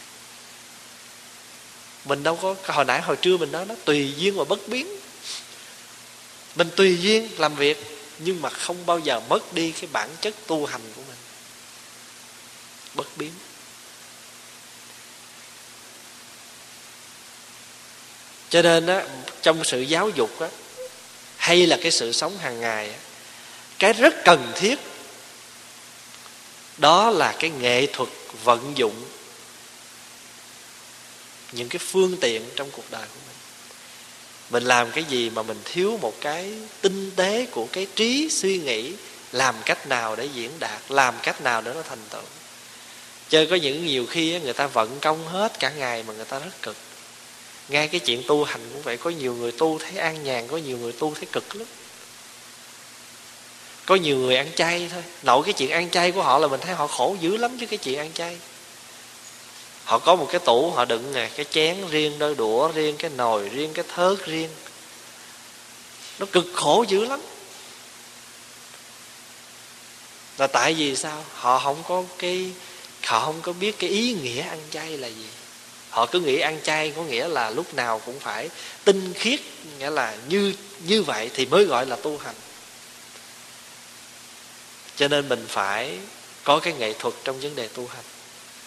Mình đâu có, hồi trưa mình nói nó tùy duyên và bất biến. Mình tùy duyên làm việc, nhưng mà không bao giờ mất đi cái bản chất tu hành của mình. Bất biến. Cho nên trong sự giáo dục hay là cái sự sống hàng ngày, cái rất cần thiết đó là cái nghệ thuật vận dụng những cái phương tiện trong cuộc đời của mình. Mình làm cái gì mà mình thiếu một cái tinh tế của cái trí suy nghĩ, làm cách nào để diễn đạt, làm cách nào để nó thành tựu. Chứ có nhiều khi người ta vận công hết cả ngày mà người ta rất cực. Ngay cái chuyện tu hành cũng vậy. Có nhiều người tu thấy an nhàn, có nhiều người tu thấy cực lắm. Có nhiều người ăn chay thôi, nội cái chuyện ăn chay của họ là mình thấy họ khổ dữ lắm chứ cái chuyện ăn chay. Họ có một cái tủ, họ đựng cái chén riêng, đôi đũa riêng, cái nồi riêng, cái thớt riêng. Nó cực khổ dữ lắm. Là tại vì sao? Họ không có biết cái ý nghĩa ăn chay là gì. Họ cứ nghĩ ăn chay có nghĩa là lúc nào cũng phải tinh khiết, nghĩa là như vậy thì mới gọi là tu hành. Cho nên mình phải có cái nghệ thuật trong vấn đề tu hành.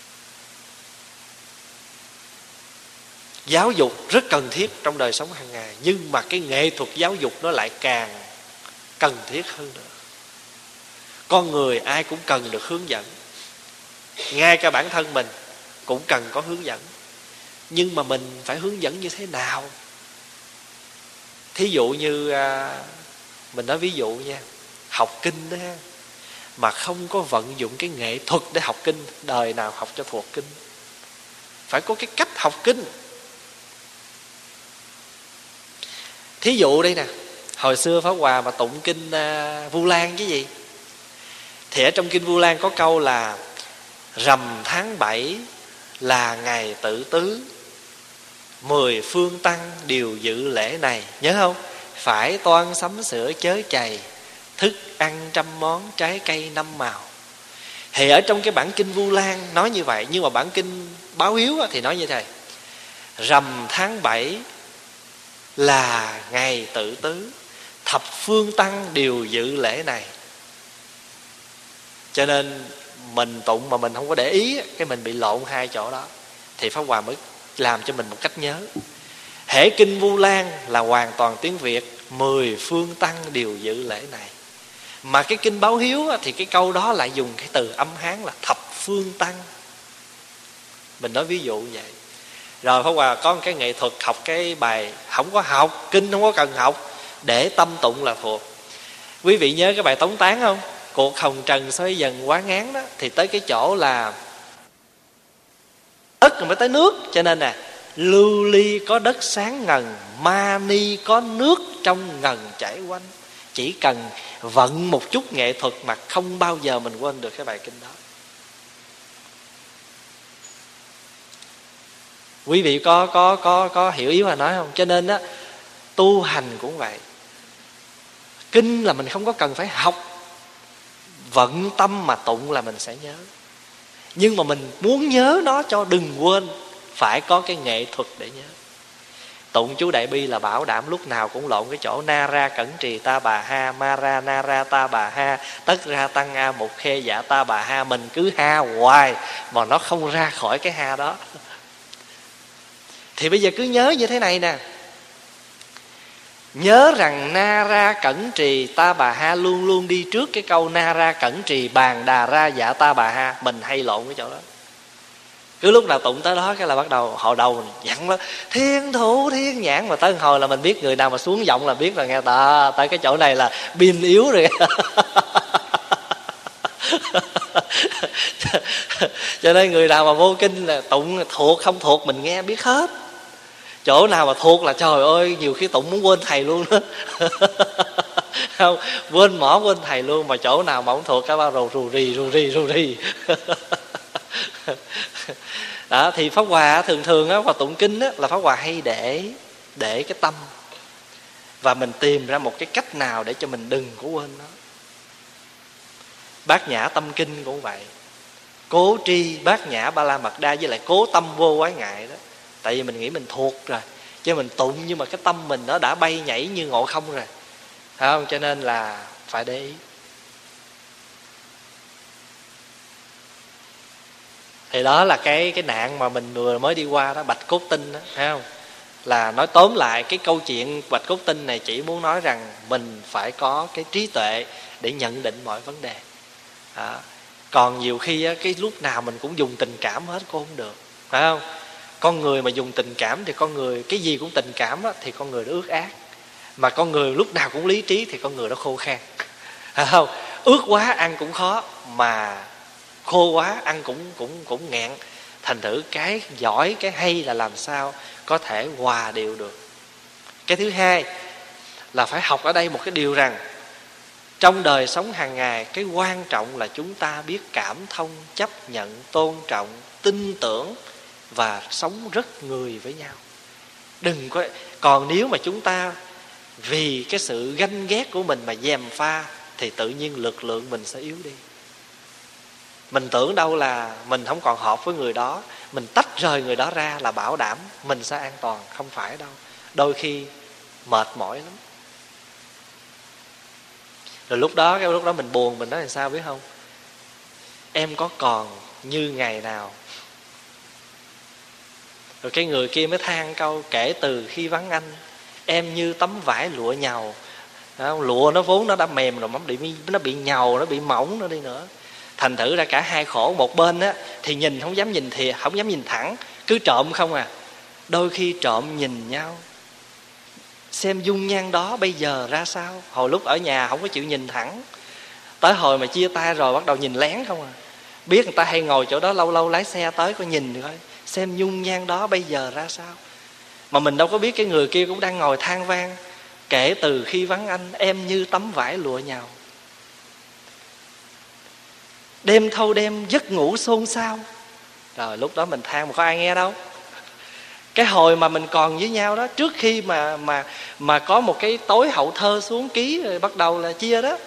Giáo dục rất cần thiết trong đời sống hàng ngày, nhưng mà cái nghệ thuật giáo dục nó lại càng cần thiết hơn nữa. Con người ai cũng cần được hướng dẫn. Ngay cả bản thân mình cũng cần có hướng dẫn. Nhưng mà mình phải hướng dẫn như thế nào? Thí dụ như mình nói ví dụ nha, học kinh đó ha, mà không có vận dụng cái nghệ thuật để học kinh, đời nào học cho thuộc kinh. Phải có cái cách học kinh. Thí dụ đây nè, hồi xưa Pháp Hòa mà tụng kinh Vu Lan chứ gì, thì ở trong kinh Vu Lan có câu là rằm tháng 7 là ngày tự tứ, 10 phương tăng đều dự lễ này. Nhớ không? Phải toan sắm sửa chớ chày, thức ăn trăm món, trái cây 5 màu. Thì ở trong cái bản kinh Vu Lan nói như vậy, nhưng mà bản kinh Báo Hiếu thì nói như thế: rằm tháng 7 là ngày tự tứ, thập phương tăng đều dự lễ này. Cho nên mình tụng mà mình không có để ý, cái mình bị lộn hai chỗ đó. Thì Pháp Hòa mới làm cho mình một cách nhớ. Hễ kinh Vu Lan là hoàn toàn tiếng Việt, 10 phương tăng đều dự lễ này. Mà cái kinh Báo Hiếu thì cái câu đó lại dùng cái từ âm Hán là thập phương tăng. Mình nói ví dụ vậy. Rồi Pháp Hòa có một cái nghệ thuật học cái bài, không có học kinh, không có cần học, để tâm tụng là thuộc. Quý vị nhớ cái bài Tống Tán không? Cuộc hồng trần xoay dần quá ngán đó, thì tới cái chỗ là đất rồi mới tới nước. Cho nên nè, lưu ly có đất sáng ngần, ma ni có nước trong ngần chảy quanh. Chỉ cần vận một chút nghệ thuật mà không bao giờ mình quên được cái bài kinh đó. Quý vị có hiểu ý mà nói không? Cho nên á, tu hành cũng vậy. Kinh là mình không có cần phải học, vận tâm mà tụng là mình sẽ nhớ. Nhưng mà mình muốn nhớ nó cho đừng quên, phải có cái nghệ thuật để nhớ. Tụng chú Đại Bi là bảo đảm lúc nào cũng lộn cái chỗ na ra cẩn trì ta bà ha, ma ra na ra ta bà ha, tất ra tăng a một khê dạ ta bà ha. Mình cứ ha hoài mà nó không ra khỏi cái ha đó. Thì bây giờ cứ nhớ như thế này nè, nhớ rằng na ra cẩn trì ta bà ha luôn luôn đi trước cái câu na ra cẩn trì bàn đà ra dạ ta bà ha. Mình hay lộn cái chỗ đó. Cứ lúc nào tụng tới đó cái là bắt đầu hồi đầu mình dặn đó, thiên thủ thiên nhãn, mà tới hồi là mình biết người nào mà xuống giọng là biết là nghe ta tới cái chỗ này là pin yếu rồi. Cho nên người nào mà vô kinh là tụng thuộc không thuộc mình nghe biết hết. Chỗ nào mà thuộc là trời ơi, nhiều khi tụng muốn quên thầy luôn đó. Không, quên mỏ quên thầy luôn. Mà chỗ nào mà không thuộc cái bao rù rù rì. Đó, thì Pháp Hòa thường á, và tụng kinh á, là Pháp Hòa hay để cái tâm, và mình tìm ra một cái cách nào để cho mình đừng có quên nó. Bát Nhã Tâm Kinh cũng vậy. Cố tri Bát Nhã Ba La Mật Đa với lại cố tâm vô quái ngại đó. Tại vì mình nghĩ mình thuộc rồi, chứ mình tụng nhưng mà cái tâm mình nó đã bay nhảy như Ngộ Không rồi, phải không? Cho nên là phải để ý. Thì đó là cái nạn mà mình vừa mới đi qua đó, Bạch Cốt Tinh đó, thấy không? Là nói tóm lại cái câu chuyện Bạch Cốt Tinh này chỉ muốn nói rằng mình phải có cái trí tuệ để nhận định mọi vấn đề. Còn nhiều khi á, cái lúc nào mình cũng dùng tình cảm hết cũng không được, phải không? Con người mà dùng tình cảm thì con người cái gì cũng tình cảm á, thì con người nó ước ác. Mà con người lúc nào cũng lý trí thì con người nó khô khan, phải không? Ước quá ăn cũng khó, mà khô quá ăn cũng nghẹn. Thành thử cái giỏi, cái hay là làm sao có thể hòa điệu được. Cái thứ hai là phải học ở đây một cái điều rằng trong đời sống hàng ngày, cái quan trọng là chúng ta biết cảm thông, chấp nhận, tôn trọng, tin tưởng và sống rất người với nhau. Đừng có. Còn nếu mà chúng ta vì cái sự ganh ghét của mình mà gièm pha thì tự nhiên lực lượng mình sẽ yếu đi. Mình tưởng đâu là mình không còn hợp với người đó, mình tách rời người đó ra là bảo đảm mình sẽ an toàn. Không phải đâu. Đôi khi mệt mỏi lắm. Rồi lúc đó mình buồn, mình nói làm sao biết không? Em có còn như ngày nào. Rồi cái người kia mới than câu: kể từ khi vắng anh, em như tấm vải lụa nhàu. Lụa nó vốn nó đã mềm rồi, nó bị nhàu, nó bị mỏng nữa đi nữa. Thành thử ra cả hai khổ. Một bên á thì nhìn không dám nhìn thiệt, không dám nhìn thẳng, cứ trộm không à. Đôi khi trộm nhìn nhau, xem dung nhan đó bây giờ ra sao. Hồi lúc ở nhà không có chịu nhìn thẳng, tới hồi mà chia tay rồi bắt đầu nhìn lén không à. Biết người ta hay ngồi chỗ đó, lâu lâu lái xe tới có nhìn coi xem dung nhan đó bây giờ ra sao. Mà mình đâu có biết cái người kia cũng đang ngồi than vang: kể từ khi vắng anh, em như tấm vải lụa nhào, đêm thâu đêm giấc ngủ xôn xao. Rồi lúc đó mình than mà có ai nghe đâu. Cái hồi mà mình còn với nhau đó, trước khi mà có một cái tối hậu thơ xuống ký rồi bắt đầu là chia đó,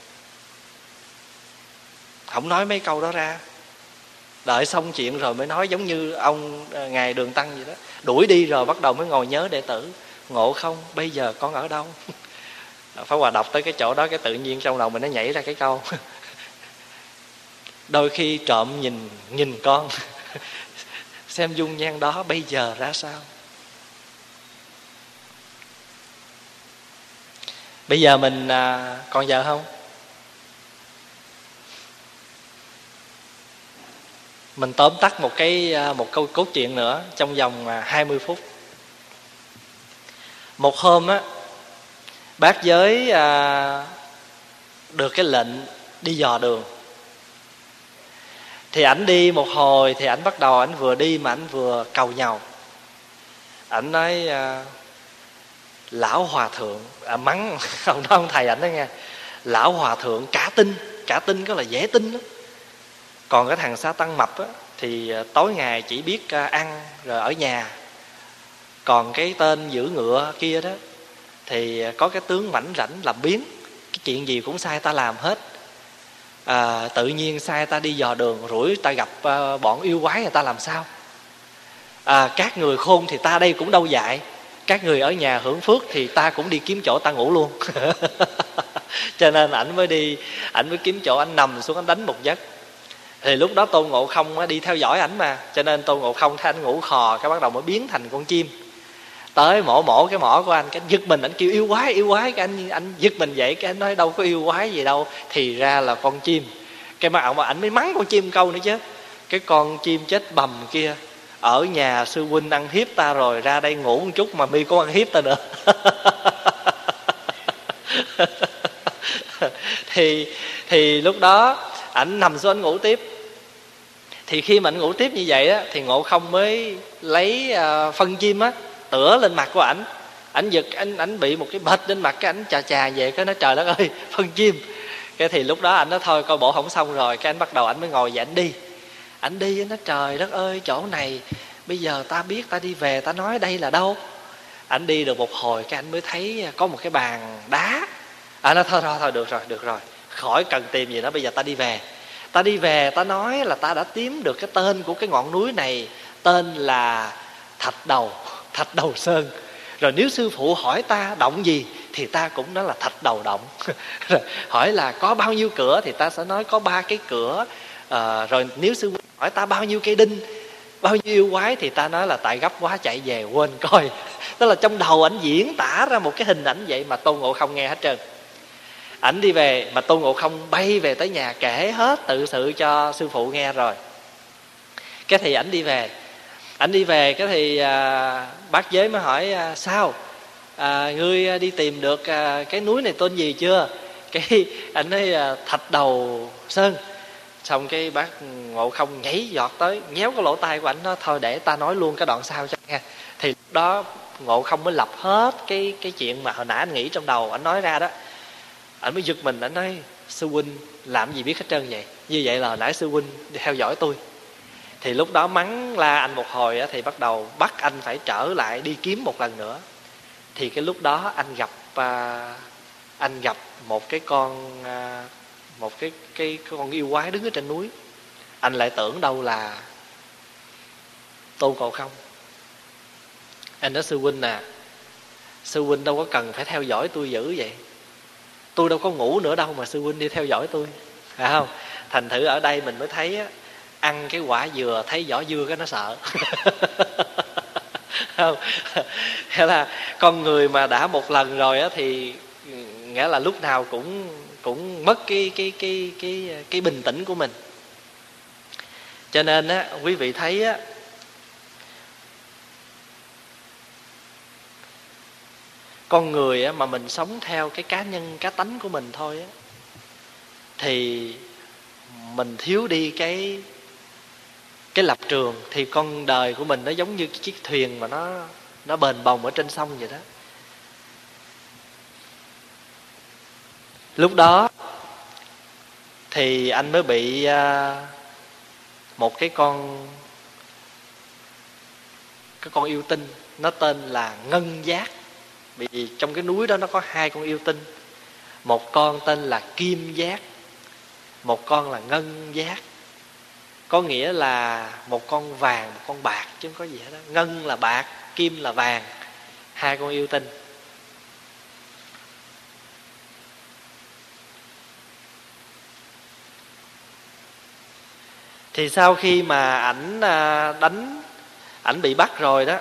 không nói mấy câu đó ra. Đợi xong chuyện rồi mới nói, giống như ông ngài Đường Tăng vậy đó, đuổi đi rồi bắt đầu mới ngồi nhớ đệ tử: ngộ không, bây giờ con ở đâu? Pháp Hòa đọc tới cái chỗ đó, cái tự nhiên trong lòng mình nó nhảy ra cái câu: đôi khi trộm nhìn con xem dung nhan đó bây giờ ra sao. Bây giờ mình còn vợ không? Mình tóm tắt một câu cốt truyện nữa trong vòng 20 phút. Một hôm á, bác Giới được cái lệnh đi dò đường. Thì ảnh đi một hồi thì ảnh bắt đầu, ảnh vừa đi mà ảnh vừa cầu nhàu. Ảnh nói: lão hòa thượng, mắng ông thầy ảnh đó nghe: lão hòa thượng cả tin có là dễ tin đó. Còn cái thằng Sa Tăng Mập á, thì tối ngày chỉ biết ăn rồi ở nhà. Còn cái tên giữ ngựa kia đó thì có cái tướng mảnh rảnh làm biếng, cái chuyện gì cũng sai ta làm hết. Tự nhiên sai ta đi dò đường, rủi ta gặp bọn yêu quái người ta làm sao? Các người khôn thì ta đây cũng đâu dại, các người ở nhà hưởng phước thì ta cũng đi kiếm chỗ ta ngủ luôn. Cho nên ảnh mới kiếm chỗ ảnh nằm xuống, ảnh đánh một giấc. Thì lúc đó Tôn Ngộ Không đi theo dõi ảnh mà, cho nên Tôn Ngộ Không thấy ảnh ngủ khò, cái bắt đầu mới biến thành con chim tới mổ cái mỏ của anh. Cái giật mình, ảnh kêu yêu quái. Cái anh giật mình dậy, cái anh nói đâu có yêu quái gì đâu, thì ra là con chim. Cái mà ảnh mới mắng con chim câu nữa chứ: cái con chim chết bầm kia, ở nhà sư huynh ăn hiếp ta rồi, ra đây ngủ một chút mà mi có ăn hiếp ta nữa. Thì lúc đó ảnh nằm xuống ảnh ngủ tiếp. Thì khi mà ảnh ngủ tiếp như vậy á, thì Ngộ Không mới lấy phân chim á tựa lên mặt của ảnh. Ảnh giật, ảnh bị một cái bệt lên mặt, cái ảnh chà về, cái nói trời đất ơi, phân chim. Cái thì lúc đó ảnh nói thôi coi bộ không xong rồi, cái ảnh bắt đầu ảnh mới ngồi dậy ảnh đi. Ảnh nói trời đất ơi, chỗ này bây giờ ta biết ta đi về ta nói đây là đâu. Ảnh đi được một hồi cái ảnh mới thấy có một cái bàn đá. Nói thôi được rồi, khỏi cần tìm gì nữa, bây giờ ta đi về ta nói là ta đã tìm được cái tên của cái ngọn núi này, tên là Thạch Đầu Sơn. Rồi nếu sư phụ hỏi ta động gì thì ta cũng nói là Thạch Đầu động. Rồi hỏi là có bao nhiêu cửa thì ta sẽ nói có 3 cái cửa. Rồi nếu sư phụ hỏi ta bao nhiêu cây đinh, bao nhiêu yêu quái thì ta nói là tại gấp quá chạy về quên coi. Tức là trong đầu ảnh diễn tả ra một cái hình ảnh vậy mà Tôn Ngộ Không nghe hết trơn. Ảnh đi về mà Tôn Ngộ Không bay về tới nhà kể hết tự sự cho sư phụ nghe rồi. Cái thì ảnh đi về cái thì bác Giới mới hỏi: sao ngươi đi tìm được cái núi này tên gì chưa? Cái ảnh nói Thạch Đầu Sơn. Xong cái bác Ngộ Không nhảy giọt tới nhéo cái lỗ tai của ảnh, nói thôi để ta nói luôn cái đoạn sau cho nghe. Thì đó Ngộ Không mới lập hết cái chuyện mà hồi nãy anh nghĩ trong đầu ảnh nói ra đó. Ảnh mới giật mình, ảnh nói sư huynh làm gì biết hết trơn vậy, như vậy là hồi nãy sư huynh theo dõi tôi. Thì lúc đó mắng la anh một hồi thì bắt đầu bắt anh phải trở lại đi kiếm một lần nữa. Thì cái lúc đó anh gặp một cái con con yêu quái đứng ở trên núi. Anh lại tưởng đâu là Tôn Ngộ Không. Anh nói sư huynh sư huynh đâu có cần phải theo dõi tôi dữ vậy, tôi đâu có ngủ nữa đâu mà sư huynh đi theo dõi tôi, phải không? Thành thử ở đây mình mới thấy ăn cái quả dừa thấy vỏ dưa cái nó sợ. Không? Nghĩa là con người mà đã một lần rồi thì nghĩa là lúc nào cũng mất cái bình tĩnh của mình. Cho nên quý vị thấy con người á, mà mình sống theo cái cá nhân cá tánh của mình thôi á, thì mình thiếu đi cái lập trường, thì con đời của mình nó giống như cái chiếc thuyền mà nó bềnh bồng ở trên sông vậy đó. Lúc đó thì anh mới bị một cái con yêu tinh, nó tên là Ngân Giác. Vì trong cái núi đó nó có hai con yêu tinh, một con tên là Kim Giác, một con là Ngân Giác. Có nghĩa là một con vàng, một con bạc, chứ không có gì hết đó. Ngân là bạc, kim là vàng, hai con yêu tinh. Thì sau khi mà ảnh bị bắt rồi đó,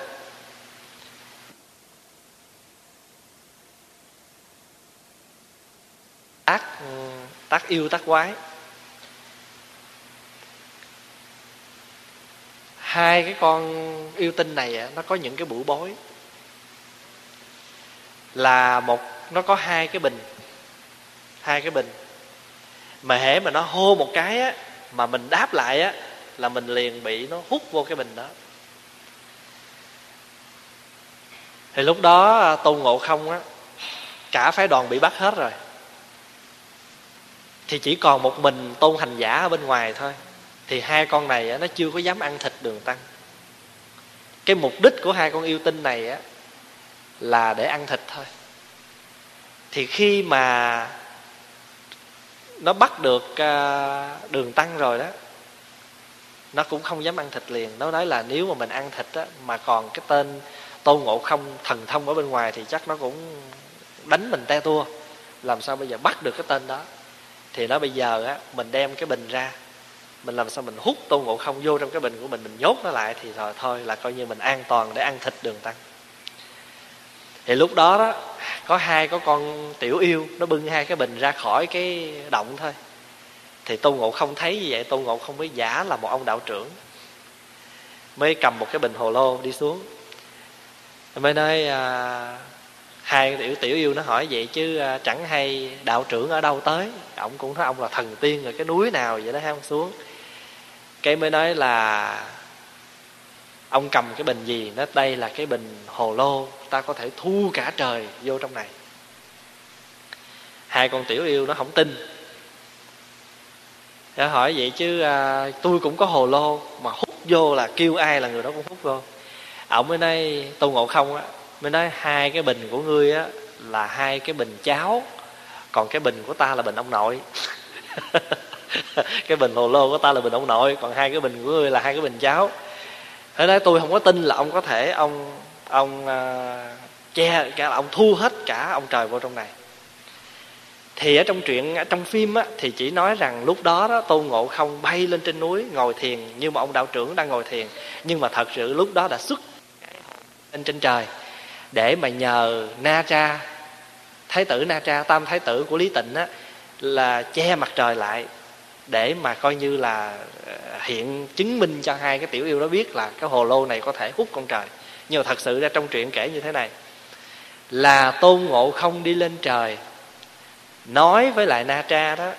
tác yêu tác quái. Hai cái con yêu tinh này nó có những cái bửu bối, là nó có hai cái bình, mà hễ mà nó hô một cái á, mà mình đáp lại á, là mình liền bị nó hút vô cái bình đó. Thì lúc đó Tôn Ngộ Không á, cả phái đoàn bị bắt hết rồi, thì chỉ còn một mình Tôn Hành Giả ở bên ngoài thôi. Thì hai con này á, nó chưa có dám ăn thịt Đường Tăng. Cái mục đích của hai con yêu tinh này á, là để ăn thịt thôi. Thì khi mà nó bắt được Đường Tăng rồi đó, nó cũng không dám ăn thịt liền. Nó nói là nếu mà mình ăn thịt á, mà còn cái tên Tôn Ngộ Không thần thông ở bên ngoài, thì chắc nó cũng đánh mình te tua. Làm sao bây giờ bắt được cái tên đó? Thì nó bây giờ á, mình đem cái bình ra, mình làm sao mình hút Tôn Ngộ Không vô trong cái bình của mình nhốt nó lại, thì rồi thôi là coi như mình an toàn để ăn thịt Đường Tăng. Thì lúc đó đó, có con tiểu yêu, nó bưng hai cái bình ra khỏi cái động thôi. Thì Tôn Ngộ Không thấy như vậy, Tôn Ngộ Không mới giả là một ông đạo trưởng, mới cầm một cái bình hồ lô đi xuống, mới nói hai tiểu yêu nó hỏi vậy chứ chẳng hay đạo trưởng ở đâu tới. Ông cũng nói ông là thần tiên ở cái núi nào vậy đó, hay ông xuống. Cái mới nói là ông cầm cái bình gì? Nói đây là cái bình hồ lô, ta có thể thu cả trời vô trong này. Hai con tiểu yêu nó không tin. Nó hỏi vậy chứ tôi cũng có hồ lô, mà hút vô là kêu ai là người đó cũng hút vô. Ông mới nói, Tôn Ngộ Không á, mới nói hai cái bình của ngươi á là hai cái bình cháo, còn cái bình của ta là bình ông nội. Cái bình hồ lô của ta là bình ông nội, còn hai cái bình của ngươi là hai cái bình cháo. Thế nói tôi không có tin là ông có thể ông che cả, ông thu hết cả ông trời vô trong này. Thì ở trong truyện, ở trong phim á, thì chỉ nói rằng lúc đó đó Tôn Ngộ Không bay lên trên núi ngồi thiền như một ông đạo trưởng đang ngồi thiền, nhưng mà thật sự lúc đó đã xuất lên trên trời để mà nhờ Na Tra, thái tử Na Tra, tam thái tử của Lý Tịnh á, là che mặt trời lại để mà coi như là hiện chứng minh cho hai cái tiểu yêu đó biết là cái hồ lô này có thể hút con trời. Nhưng mà thật sự ra trong truyện kể như thế này, là Tôn Ngộ Không đi lên trời nói với lại Na Tra đó,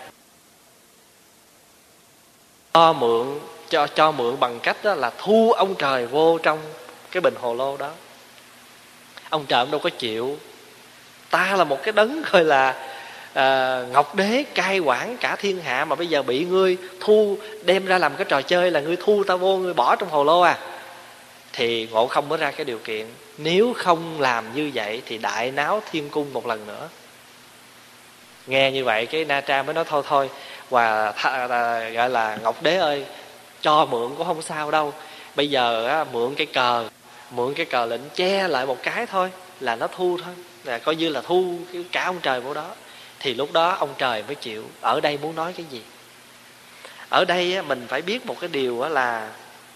cho mượn bằng cách đó là thu ông trời vô trong cái bình hồ lô đó. Ông trời ông đâu có chịu. Ta là một cái đấng gọi là Ngọc Đế cai quản cả thiên hạ, mà bây giờ bị ngươi thu đem ra làm cái trò chơi là ngươi thu ta vô, ngươi bỏ trong hồ lô à. Thì Ngộ Không mới ra cái điều kiện, nếu không làm như vậy thì đại náo thiên cung một lần nữa. Nghe như vậy cái Na Tra mới nói thôi và gọi là Ngọc Đế ơi, cho mượn cũng không sao đâu, bây giờ á, mượn cái cờ lệnh che lại một cái thôi là nó thu thôi, là coi như là thu cả ông trời vô đó. Thì lúc đó ông trời mới chịu. Ở đây muốn nói cái gì? Ở đây á, mình phải biết một cái điều á, là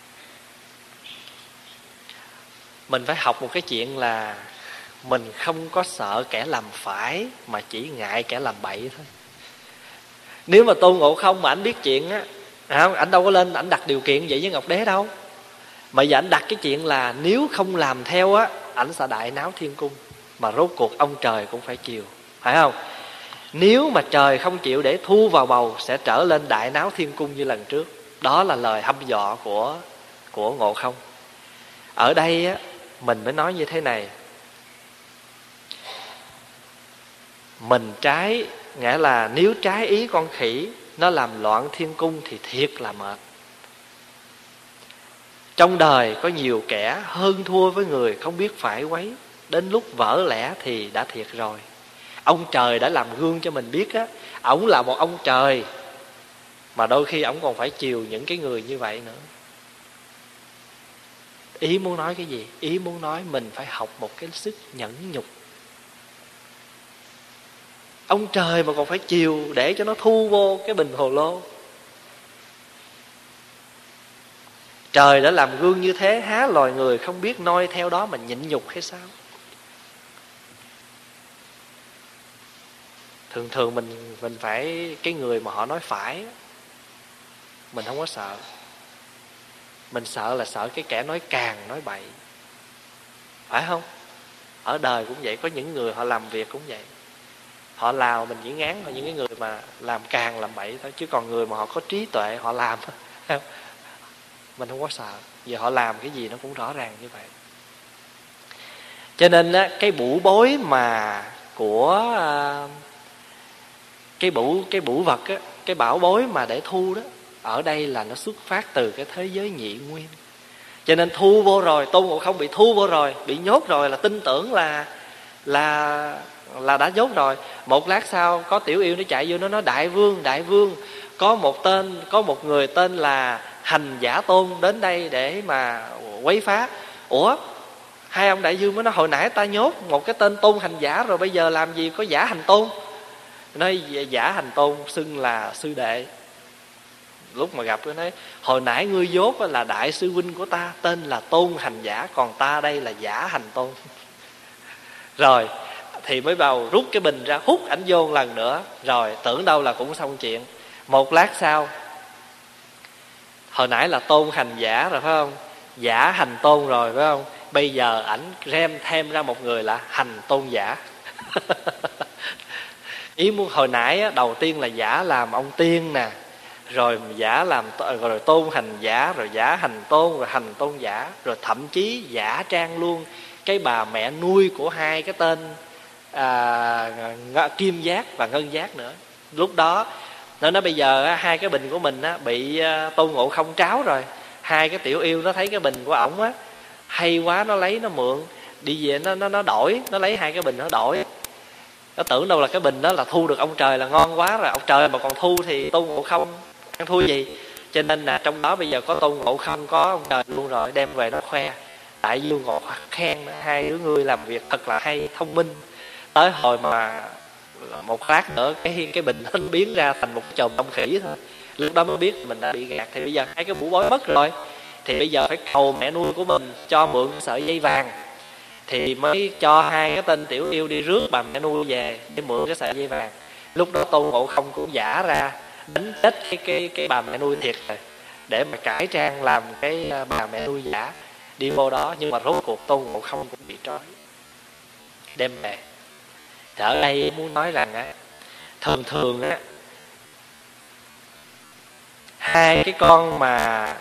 mình phải học một cái chuyện là mình không có sợ kẻ làm phải, mà chỉ ngại kẻ làm bậy thôi. Nếu mà Tôn Ngộ Không mà ảnh biết chuyện á, ảnh đâu có lên ảnh đặt điều kiện vậy với Ngọc Đế đâu. Mà giờ ảnh đặt cái chuyện là nếu không làm theo á, ảnh sẽ đại náo thiên cung. mà rốt cuộc ông trời cũng phải chiều, phải không? Nếu mà trời không chịu để thu vào bầu, sẽ trở lên đại náo thiên cung như lần trước. Đó là lời hăm dọa của Ngộ Không. Ở đây á, mình mới nói như thế này. Mình trái, nghĩa là nếu trái ý con khỉ, nó làm loạn thiên cung thì thiệt là mệt. Trong đời có nhiều kẻ hơn thua với người không biết phải quấy, đến lúc vỡ lẽ thì đã thiệt rồi. Ông trời đã làm gương cho mình biết á, ổng là một ông trời mà đôi khi ổng còn phải chiều những cái người như vậy nữa. Ý muốn nói cái gì? Ý muốn nói mình phải học một cái sức nhẫn nhục. Ông trời mà còn phải chiều để cho nó thu vô cái bình hồ lô. Trời đã làm gương như thế, há loài người không biết noi theo đó mà nhịn nhục hay sao? Thường thường mình phải, cái người mà họ nói phải, mình không có sợ. Mình sợ là sợ cái kẻ nói càng, nói bậy, phải không? Ở đời cũng vậy, có những người họ làm việc cũng vậy. Họ làm mình chỉ ngán là những cái người mà làm càng làm bậy thôi. Chứ còn người mà họ có trí tuệ, họ làm mình không có sợ. Vì họ làm cái gì nó cũng rõ ràng như vậy. Cho nên á, cái bủ bối mà của cái bủ vật á, cái bảo bối mà để thu đó, ở đây là nó xuất phát từ cái thế giới nhị nguyên. Cho nên thu vô rồi, Tôn Ngộ Không bị thu vô rồi, bị nhốt rồi, là tin tưởng là đã nhốt rồi. Một lát sau có tiểu yêu nó chạy vô, nó nói đại vương, có một người tên là Hành Giả Tôn đến đây để mà quấy phá. Ủa, hai ông đại vương mới nói hồi nãy ta nhốt một cái tên Tôn Hành Giả rồi, bây giờ làm gì có Giả Hành Tôn? Nói Giả Hành Tôn xưng là sư đệ. Lúc mà gặp tôi nói hồi nãy ngươi dốt là đại sư huynh của ta tên là Tôn Hành Giả, còn ta đây là Giả Hành Tôn. Rồi thì mới vào rút cái bình ra, hút ảnh vô một lần nữa, rồi tưởng đâu là cũng xong chuyện. Một lát sau, hồi nãy là Tôn Hành Giả rồi phải không, Giả Hành Tôn rồi phải không, bây giờ ảnh thêm ra một người là Hành Tôn Giả. Ý muốn hồi nãy á, đầu tiên là Giả làm ông tiên nè, rồi Giả làm, rồi Tôn Hành Giả, rồi Giả Hành Tôn, rồi Hành Tôn Giả, rồi thậm chí giả trang luôn cái bà mẹ nuôi của hai cái tên Kim Giác và Ngân Giác nữa. Lúc đó nó nói bây giờ hai cái bình của mình bị Tôn Ngộ Không tráo rồi. Hai cái tiểu yêu nó thấy cái bình của ổng á hay quá, nó lấy nó mượn đi về, nó đổi, nó lấy hai cái bình nó đổi. Nó tưởng đâu là cái bình đó là thu được ông trời là ngon quá rồi, ông trời mà còn thu thì Tôn Ngộ Không ăn thua gì. Cho nên là trong đó bây giờ có Tôn Ngộ Không, có ông trời luôn rồi, đem về nó khoe. Đại vương Ngộ khen hai đứa ngươi làm việc thật là hay, thông minh. Tới hồi mà một lát nữa cái bình nó biến ra thành một chòm đông khỉ thôi, lúc đó mới biết mình đã bị gạt. Thì bây giờ hai cái bủ bối mất rồi, thì bây giờ phải cầu mẹ nuôi của mình cho mượn sợi dây vàng, thì mới cho hai cái tên tiểu yêu đi rước bà mẹ nuôi về để mượn cái sợi dây vàng. Lúc đó Tôn Ngộ Không cũng giả ra đánh chết cái bà mẹ nuôi thiệt rồi, để mà cải trang làm cái bà mẹ nuôi giả đi vô đó. Nhưng mà rốt cuộc Tôn Ngộ Không cũng bị trói đem về. Thì ở đây muốn nói rằng á, thường á, hai cái con mà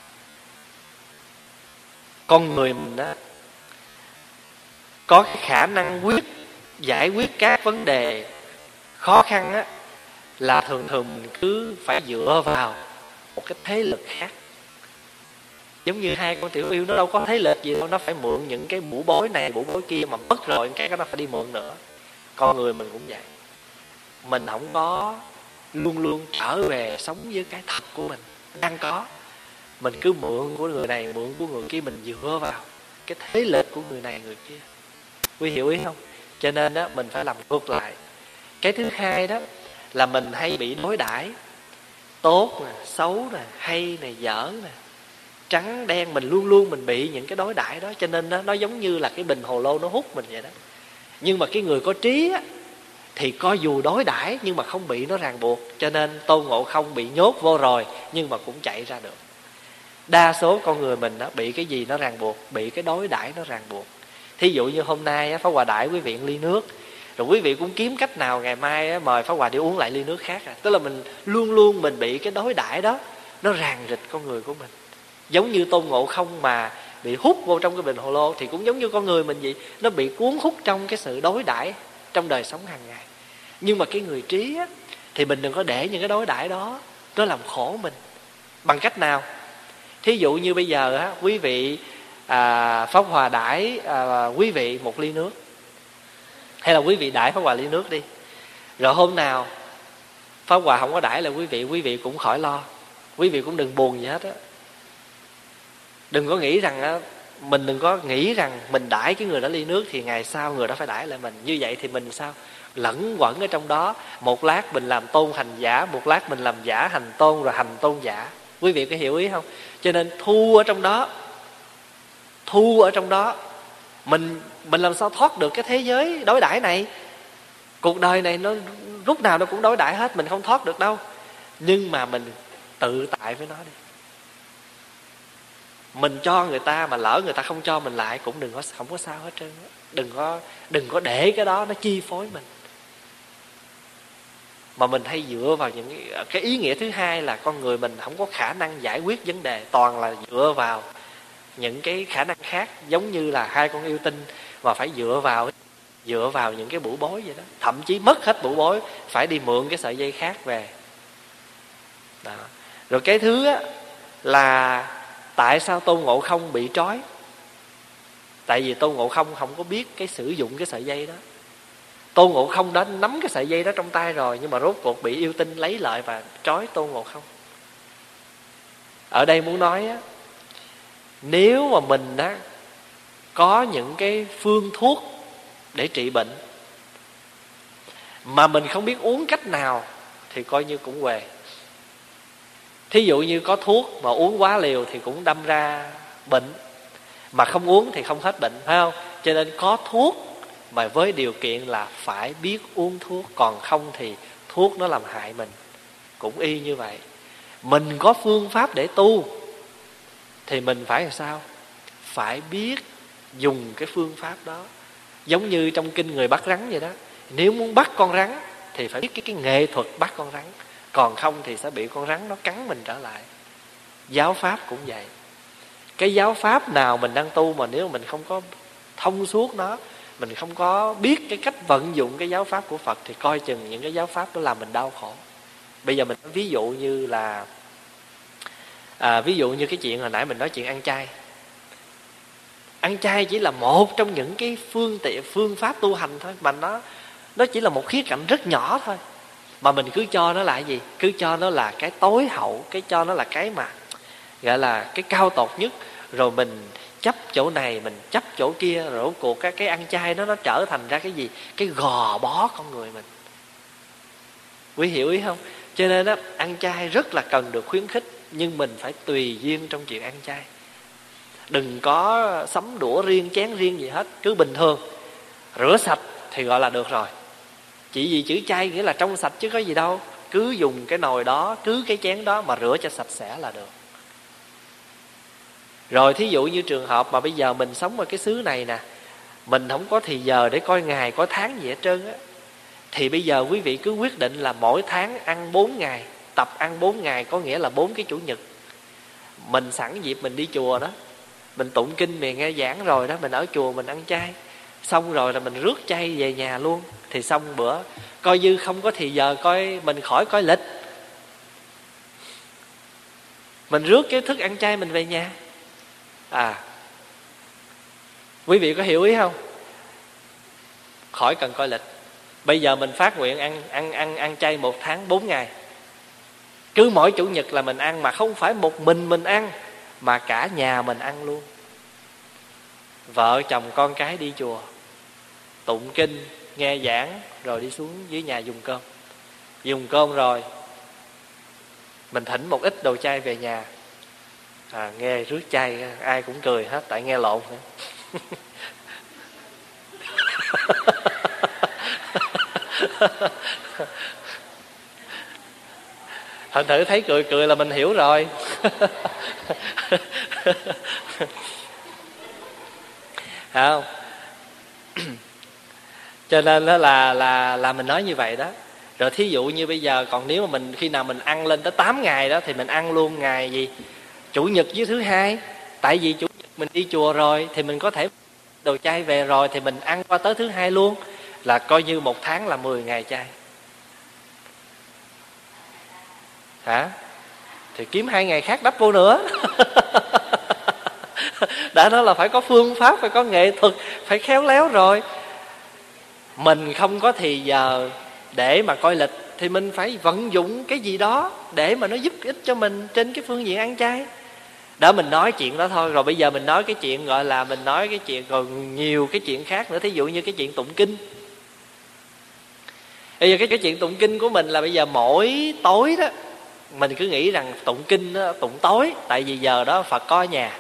con người mình á có cái khả năng giải quyết các vấn đề khó khăn á, là thường mình cứ phải dựa vào một cái thế lực khác. Giống như hai con tiểu yêu nó đâu có thế lực gì đâu, nó phải mượn những cái bủ bối này bủ bối kia, mà mất rồi cái nó phải đi mượn nữa. Con người mình cũng vậy, mình không có luôn trở về sống với cái thật của mình đang có. Mình cứ mượn của người này, mượn của người kia, mình dựa vào cái thế lực của người này người kia. Quý hiểu ý không? Cho nên đó mình phải làm ngược lại. Cái thứ hai đó là mình hay bị đối đãi tốt nè, xấu nè, hay nè, dở nè, trắng đen, mình luôn mình bị những cái đối đãi đó. Cho nên đó, nó giống như là cái bình hồ lô nó hút mình vậy đó. Nhưng mà cái người có trí á, thì có dù đối đãi nhưng mà không bị nó ràng buộc. Cho nên Tôn Ngộ Không bị nhốt vô rồi nhưng mà cũng chạy ra được. Đa số con người mình đó, bị cái gì nó ràng buộc, bị cái đối đãi nó ràng buộc. Thí dụ như hôm nay Pháp Hòa đãi quý vị ly nước, rồi quý vị cũng kiếm cách nào ngày mai mời Pháp Hòa đi uống lại ly nước khác. Tức là mình luôn luôn mình bị cái đối đãi đó nó ràng rịch con người của mình. Giống như Tôn Ngộ Không mà bị hút vô trong cái bình hồ lô, thì cũng giống như con người mình vậy, nó bị cuốn hút trong cái sự đối đãi trong đời sống hàng ngày. Nhưng mà cái người trí á, thì mình đừng có để những cái đối đãi đó nó làm khổ mình. Bằng cách nào? Thí dụ như bây giờ á, quý vị Pháp Hòa đãi quý vị một ly nước, hay là quý vị đãi Pháp Hòa ly nước đi, rồi hôm nào Pháp Hòa không có đãi là quý vị cũng khỏi lo, quý vị cũng đừng buồn gì hết á. Đừng có nghĩ rằng á, mình đừng có nghĩ rằng mình đãi cái người đã ly nước thì ngày sau người đó phải đãi lại mình. Như vậy thì mình sao? Lẫn quẩn ở trong đó. Một lát mình làm tôn hành giả, một lát mình làm giả hành tôn, rồi hành tôn giả. Quý vị có hiểu ý không? Cho nên thu ở trong đó mình làm sao thoát được cái thế giới đối đãi này. Cuộc đời này nó lúc nào nó cũng đối đãi hết, mình không thoát được đâu. Nhưng mà mình tự tại với nó đi. Mình cho người ta mà lỡ người ta không cho mình lại cũng không có sao hết trơn. Đừng có để cái đó nó chi phối mình. Mà mình hay dựa vào những cái ý nghĩa thứ hai là con người mình không có khả năng giải quyết vấn đề, toàn là dựa vào những cái khả năng khác. Giống như là hai con yêu tinh mà phải dựa vào những cái bủa bối vậy đó. Thậm chí mất hết bủa bối, phải đi mượn cái sợi dây khác về đó. Rồi cái thứ á, là tại sao Tôn Ngộ Không bị trói? Tại vì Tôn Ngộ Không không có biết cái sử dụng cái sợi dây đó. Tôn Ngộ Không đã nắm cái sợi dây đó trong tay rồi, nhưng mà rốt cuộc bị yêu tinh lấy lại và trói Tôn Ngộ Không. Ở đây muốn nói á, nếu mà mình á có những cái phương thuốc để trị bệnh mà mình không biết uống cách nào thì coi như cũng huề. Thí dụ như có thuốc mà uống quá liều thì cũng đâm ra bệnh, mà không uống thì không hết bệnh, phải không? Cho nên có thuốc mà với điều kiện là phải biết uống thuốc, còn không thì thuốc nó làm hại mình. Cũng y như vậy, mình có phương pháp để tu thì mình phải làm sao? Phải biết dùng cái phương pháp đó. Giống như trong kinh người bắt rắn vậy đó. Nếu muốn bắt con rắn thì phải biết cái nghệ thuật bắt con rắn, còn không thì sẽ bị con rắn nó cắn mình trở lại. Giáo pháp cũng vậy. Cái giáo pháp nào mình đang tu mà nếu mình không có thông suốt nó, mình không có biết cái cách vận dụng cái giáo pháp của Phật thì coi chừng những cái giáo pháp đó làm mình đau khổ. Bây giờ mình ví dụ như là ví dụ như cái chuyện hồi nãy mình nói chuyện ăn chay. Ăn chay chỉ là một trong những cái phương pháp tu hành thôi, mà nó chỉ là một khía cạnh rất nhỏ thôi, mà mình cứ cho nó là cái gì? Cứ cho nó là cái tối hậu, cho nó là cái mà gọi là cái cao tột nhất, rồi mình chấp chỗ này, mình chấp chỗ kia, rồi rốt cuộc cái ăn chay nó trở thành ra cái gì? Cái gò bó con người mình. Quý hiểu ý không? Cho nên đó, ăn chay rất là cần được khuyến khích, nhưng mình phải tùy duyên trong chuyện ăn chay. Đừng có sắm đũa riêng, chén riêng gì hết, cứ bình thường. Rửa sạch thì gọi là được rồi. Chỉ vì chữ chay nghĩa là trong sạch chứ có gì đâu. Cứ dùng cái nồi đó, cứ cái chén đó mà rửa cho sạch sẽ là được. Rồi thí dụ như trường hợp mà bây giờ mình sống ở cái xứ này nè, mình không có thì giờ để coi ngày, coi tháng gì hết trơn á, thì bây giờ quý vị cứ quyết định là mỗi tháng ăn 4 ngày. Tập ăn 4 ngày có nghĩa là 4 cái chủ nhật. Mình sẵn dịp mình đi chùa đó, mình tụng kinh, mình nghe giảng rồi đó, mình ở chùa mình ăn chay, xong rồi là mình rước chay về nhà luôn. Thì xong bữa, coi như không có thì giờ coi, mình khỏi coi lịch, mình rước cái thức ăn chay mình về nhà. Quý vị có hiểu ý không? Khỏi cần coi lịch. Bây giờ mình phát nguyện ăn chay 1 tháng 4 ngày. Cứ mỗi chủ nhật là mình ăn, mà không phải một mình ăn, mà cả nhà mình ăn luôn. Vợ chồng con cái đi chùa, tụng kinh, nghe giảng, rồi đi xuống dưới nhà dùng cơm. Dùng cơm rồi mình thỉnh một ít đồ chay về nhà. Nghe rước chay ai cũng cười hết, tại nghe lộn nữa. Thành thử thấy cười là mình hiểu rồi. Không? Cho nên đó là mình nói như vậy đó. Rồi thí dụ như bây giờ còn nếu mà mình khi nào mình ăn lên tới 8 ngày đó thì mình ăn luôn ngày gì? Chủ nhật với thứ hai. Tại vì chủ nhật mình đi chùa rồi thì mình có thể đồ chay về rồi thì mình ăn qua tới thứ hai luôn, là coi như một tháng là 10 ngày chay. Hả? Thì kiếm 2 ngày khác đắp vô nữa. Đã nói là phải có phương pháp, phải có nghệ thuật, phải khéo léo rồi. Mình không có thì giờ để mà coi lịch thì mình phải vận dụng cái gì đó để mà nó giúp ích cho mình trên cái phương diện ăn chay. Đó, mình nói chuyện đó thôi. Rồi bây giờ mình nói cái chuyện gọi là mình nói cái chuyện còn nhiều cái chuyện khác nữa. Thí dụ như cái chuyện tụng kinh. Bây giờ cái chuyện tụng kinh của mình là bây giờ mỗi tối đó mình cứ nghĩ rằng tụng kinh đó, tụng tối, tại vì giờ đó Phật có ở nhà.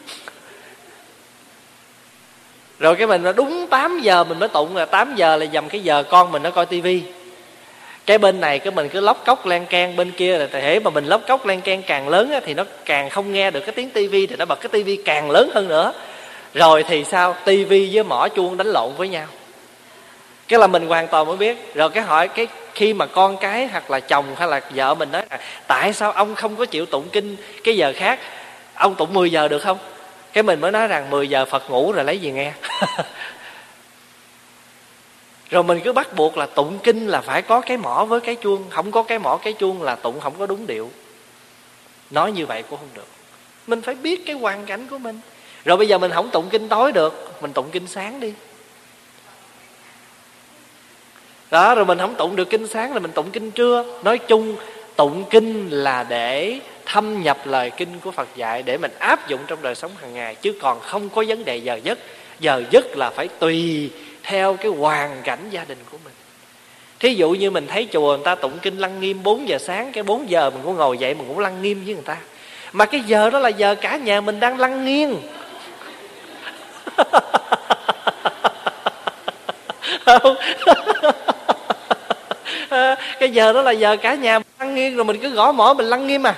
Rồi cái mình là đúng 8 giờ mình mới tụng, là 8 giờ là dầm cái giờ con mình nó coi tivi. Cái bên này cái mình cứ lóc cốc len keng, bên kia là thể mà mình lóc cốc len keng càng lớn á, thì nó càng không nghe được cái tiếng tivi, thì nó bật cái tivi càng lớn hơn nữa. Rồi thì sao? Tivi với mỏ chuông đánh lộn với nhau. Cái là mình hoàn toàn mới biết. Rồi cái hỏi cái khi mà con cái hoặc là chồng hay là vợ mình nói tại sao ông không có chịu tụng kinh cái giờ khác, ông tụng 10 giờ được không? Cái mình mới nói rằng 10 giờ Phật ngủ rồi lấy gì nghe. Rồi mình cứ bắt buộc là tụng kinh là phải có cái mõ với cái chuông. Không có cái mõ cái chuông là tụng không có đúng điệu. Nói như vậy cũng không được. Mình phải biết cái hoàn cảnh của mình. Rồi bây giờ mình không tụng kinh tối được, mình tụng kinh sáng đi. Đó, rồi mình không tụng được kinh sáng là mình tụng kinh trưa. Nói chung tụng kinh là để thâm nhập lời kinh của Phật dạy, để mình áp dụng trong đời sống hàng ngày, chứ còn không có vấn đề giờ giấc. Giờ giấc là phải tùy theo cái hoàn cảnh gia đình của mình. Thí dụ như mình thấy chùa người ta tụng kinh lăng nghiêm 4 giờ sáng, cái 4 giờ mình cũng ngồi dậy mình cũng lăng nghiêm với người ta, mà cái giờ đó là giờ cả nhà mình đang lăng nghiêng. Cái giờ đó là giờ cả nhà mình lăng nghiêng, rồi mình cứ gõ mỏ mình lăng nghiêm à.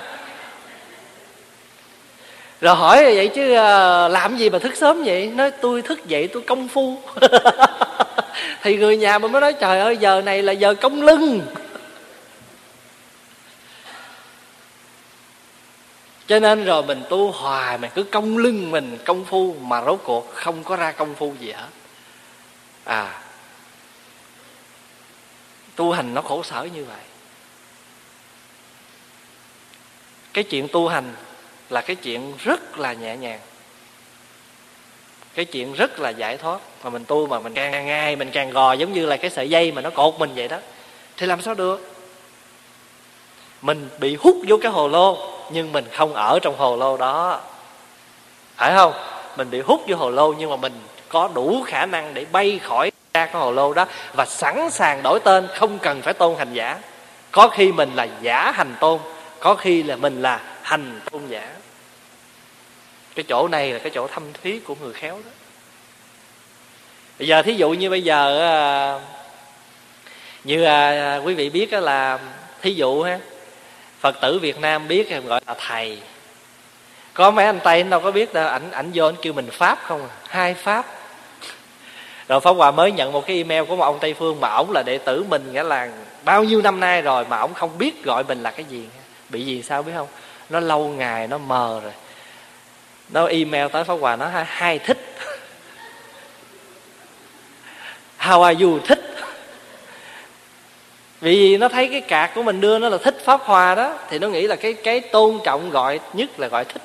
Rồi hỏi vậy chứ làm gì mà thức sớm vậy? Nói tôi thức dậy tôi công phu. Thì người nhà mình mới nói trời ơi giờ này là giờ cong lưng. Cho nên rồi mình tu hoài mình cứ cong lưng mình công phu, mà rốt cuộc không có ra công phu gì hết. Tu hành nó khổ sở như vậy. Cái chuyện tu hành là cái chuyện rất là nhẹ nhàng, cái chuyện rất là giải thoát. Mà mình tu mà mình càng ngày mình càng gò giống như là cái sợi dây mà nó cột mình vậy đó, thì làm sao được? Mình bị hút vô cái hồ lô, nhưng mình không ở trong hồ lô đó, phải không? Mình bị hút vô hồ lô, nhưng mà mình có đủ khả năng để bay khỏi ra cái hồ lô đó, và sẵn sàng đổi tên, không cần phải tôn hành giả. Có khi mình là giả hành tôn, có khi là mình là hành tôn giả. Cái chỗ này là cái chỗ thâm thúy của người khéo đó. Bây giờ thí dụ như bây giờ như quý vị biết là thí dụ Phật tử Việt Nam biết gọi là thầy. Có mấy anh Tây đâu có biết đâu, ảnh vô ảnh kêu mình Pháp không à, 2 Pháp. Rồi Pháp Hòa mới nhận một cái email của một ông Tây Phương mà ổng là đệ tử mình, nghĩa là bao nhiêu năm nay rồi mà ổng không biết gọi mình là cái gì. Bị gì sao biết không? Nó lâu ngày nó mờ rồi. Nó email tới Pháp Hòa nó hai thích. How are you? Thích. Vì nó thấy cái card của mình đưa nó là Thích Pháp Hòa đó, thì nó nghĩ là cái tôn trọng gọi nhất là gọi thích.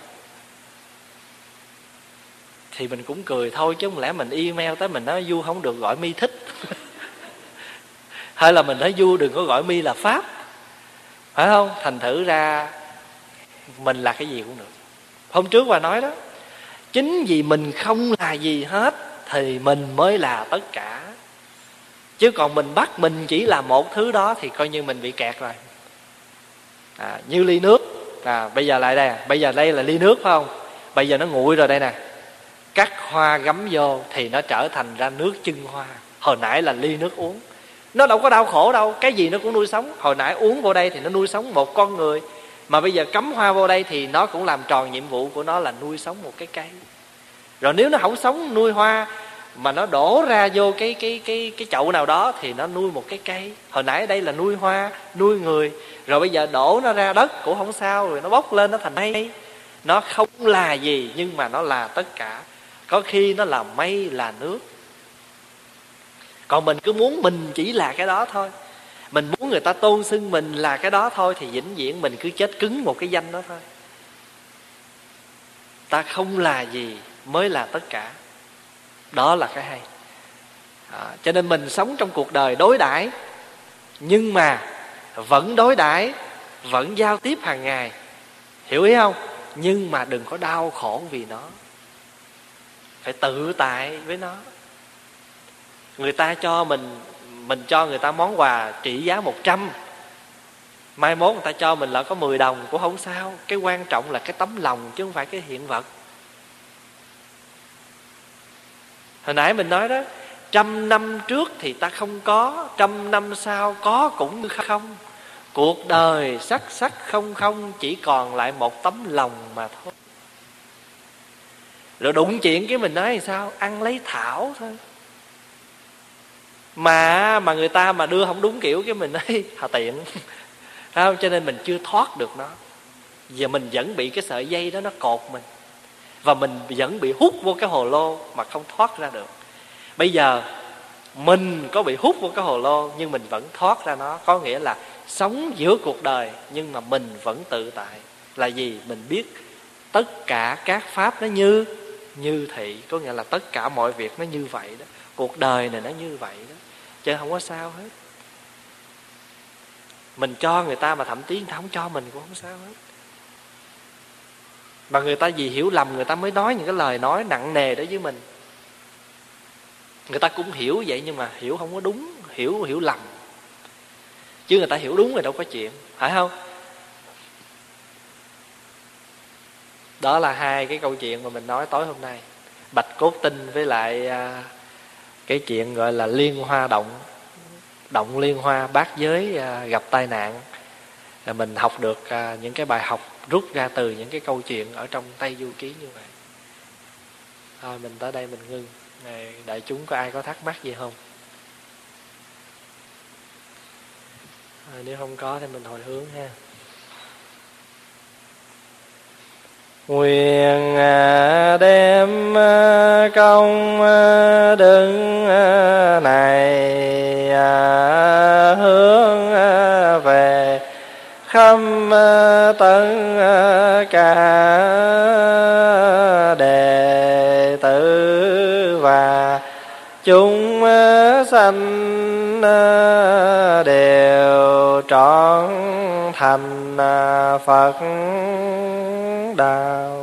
Thì mình cũng cười thôi, chứ không lẽ mình email tới mình nói Du không được gọi mi thích. Hay là mình nói Du đừng có gọi mi là Pháp, phải không? Thành thử ra mình là cái gì cũng được. Hôm trước Hòa nói đó, chính vì mình không là gì hết thì mình mới là tất cả. Chứ còn mình bắt mình chỉ là một thứ đó thì coi như mình bị kẹt rồi. Như ly nước, bây giờ lại đây, bây giờ đây là ly nước phải không? Bây giờ nó nguội rồi đây nè, cắt hoa gắm vô thì nó trở thành ra nước chân hoa. Hồi nãy là ly nước uống, nó đâu có đau khổ đâu, cái gì nó cũng nuôi sống. Hồi nãy uống vô đây thì nó nuôi sống một con người, mà bây giờ cắm hoa vô đây thì nó cũng làm tròn nhiệm vụ của nó là nuôi sống một cái cây. Rồi nếu nó không sống nuôi hoa mà nó đổ ra vô cái chậu nào đó thì nó nuôi một cái cây. Hồi nãy đây là nuôi hoa, nuôi người, rồi bây giờ đổ nó ra đất cũng không sao, rồi nó bốc lên nó thành mây. Nó không là gì nhưng mà nó là tất cả. Có khi nó là mây là nước. Còn mình cứ muốn mình chỉ là cái đó thôi, mình muốn người ta tôn xưng mình là cái đó thôi, thì vĩnh viễn mình cứ chết cứng một cái danh đó thôi. Ta không là gì mới là tất cả. Đó là cái hay. Cho nên mình sống trong cuộc đời đối đãi, nhưng mà vẫn đối đãi, vẫn giao tiếp hàng ngày. Hiểu ý không? Nhưng mà đừng có đau khổ vì nó. Phải tự tại với nó. Người ta cho mình cho người ta món quà trị giá 100, mai mốt người ta cho mình là có 10 đồng cũng không sao. Cái quan trọng là cái tấm lòng chứ không phải cái hiện vật. Hồi nãy mình nói đó, 100 năm trước thì ta không có, 100 năm sau có cũng không. Cuộc đời sắc sắc không không, chỉ còn lại một tấm lòng mà thôi. Rồi đụng chuyện cái mình nói thì sao? Ăn lấy thảo thôi. Mà người ta mà đưa không đúng kiểu cái mình nói hà tiện. Không? Cho nên mình chưa thoát được nó. Giờ mình vẫn bị cái sợi dây đó nó cột mình, và mình vẫn bị hút vô cái hồ lô mà không thoát ra được. Bây giờ mình có bị hút vô cái hồ lô nhưng mình vẫn thoát ra nó. Có nghĩa là sống giữa cuộc đời nhưng mà mình vẫn tự tại. Là gì? Mình biết tất cả các pháp nó như thị. Có nghĩa là tất cả mọi việc nó như vậy đó. Cuộc đời này nó như vậy đó, chứ không có sao hết. Mình cho người ta mà thậm chí người ta không cho mình cũng không sao hết. Mà người ta vì hiểu lầm người ta mới nói những cái lời nói nặng nề đó với mình. Người ta cũng hiểu vậy nhưng mà hiểu không có đúng, hiểu lầm. Chứ người ta hiểu đúng rồi đâu có chuyện, phải không? Đó là hai cái câu chuyện mà mình nói tối hôm nay. Bạch cốt tinh với lại cái chuyện gọi là liên hoa động. Động liên hoa, bát giới gặp tai nạn. Là mình học được những cái bài học rút ra từ những cái câu chuyện ở trong Tây Du Ký như vậy. Thôi mình tới đây mình ngưng. Này, đại chúng có ai có thắc mắc gì không? Nếu không có thì mình hồi hướng ha. Nguyện đem công đức này hướng về khắp tất cả đệ tử và chúng sanh đều trọn thành Phật đạo.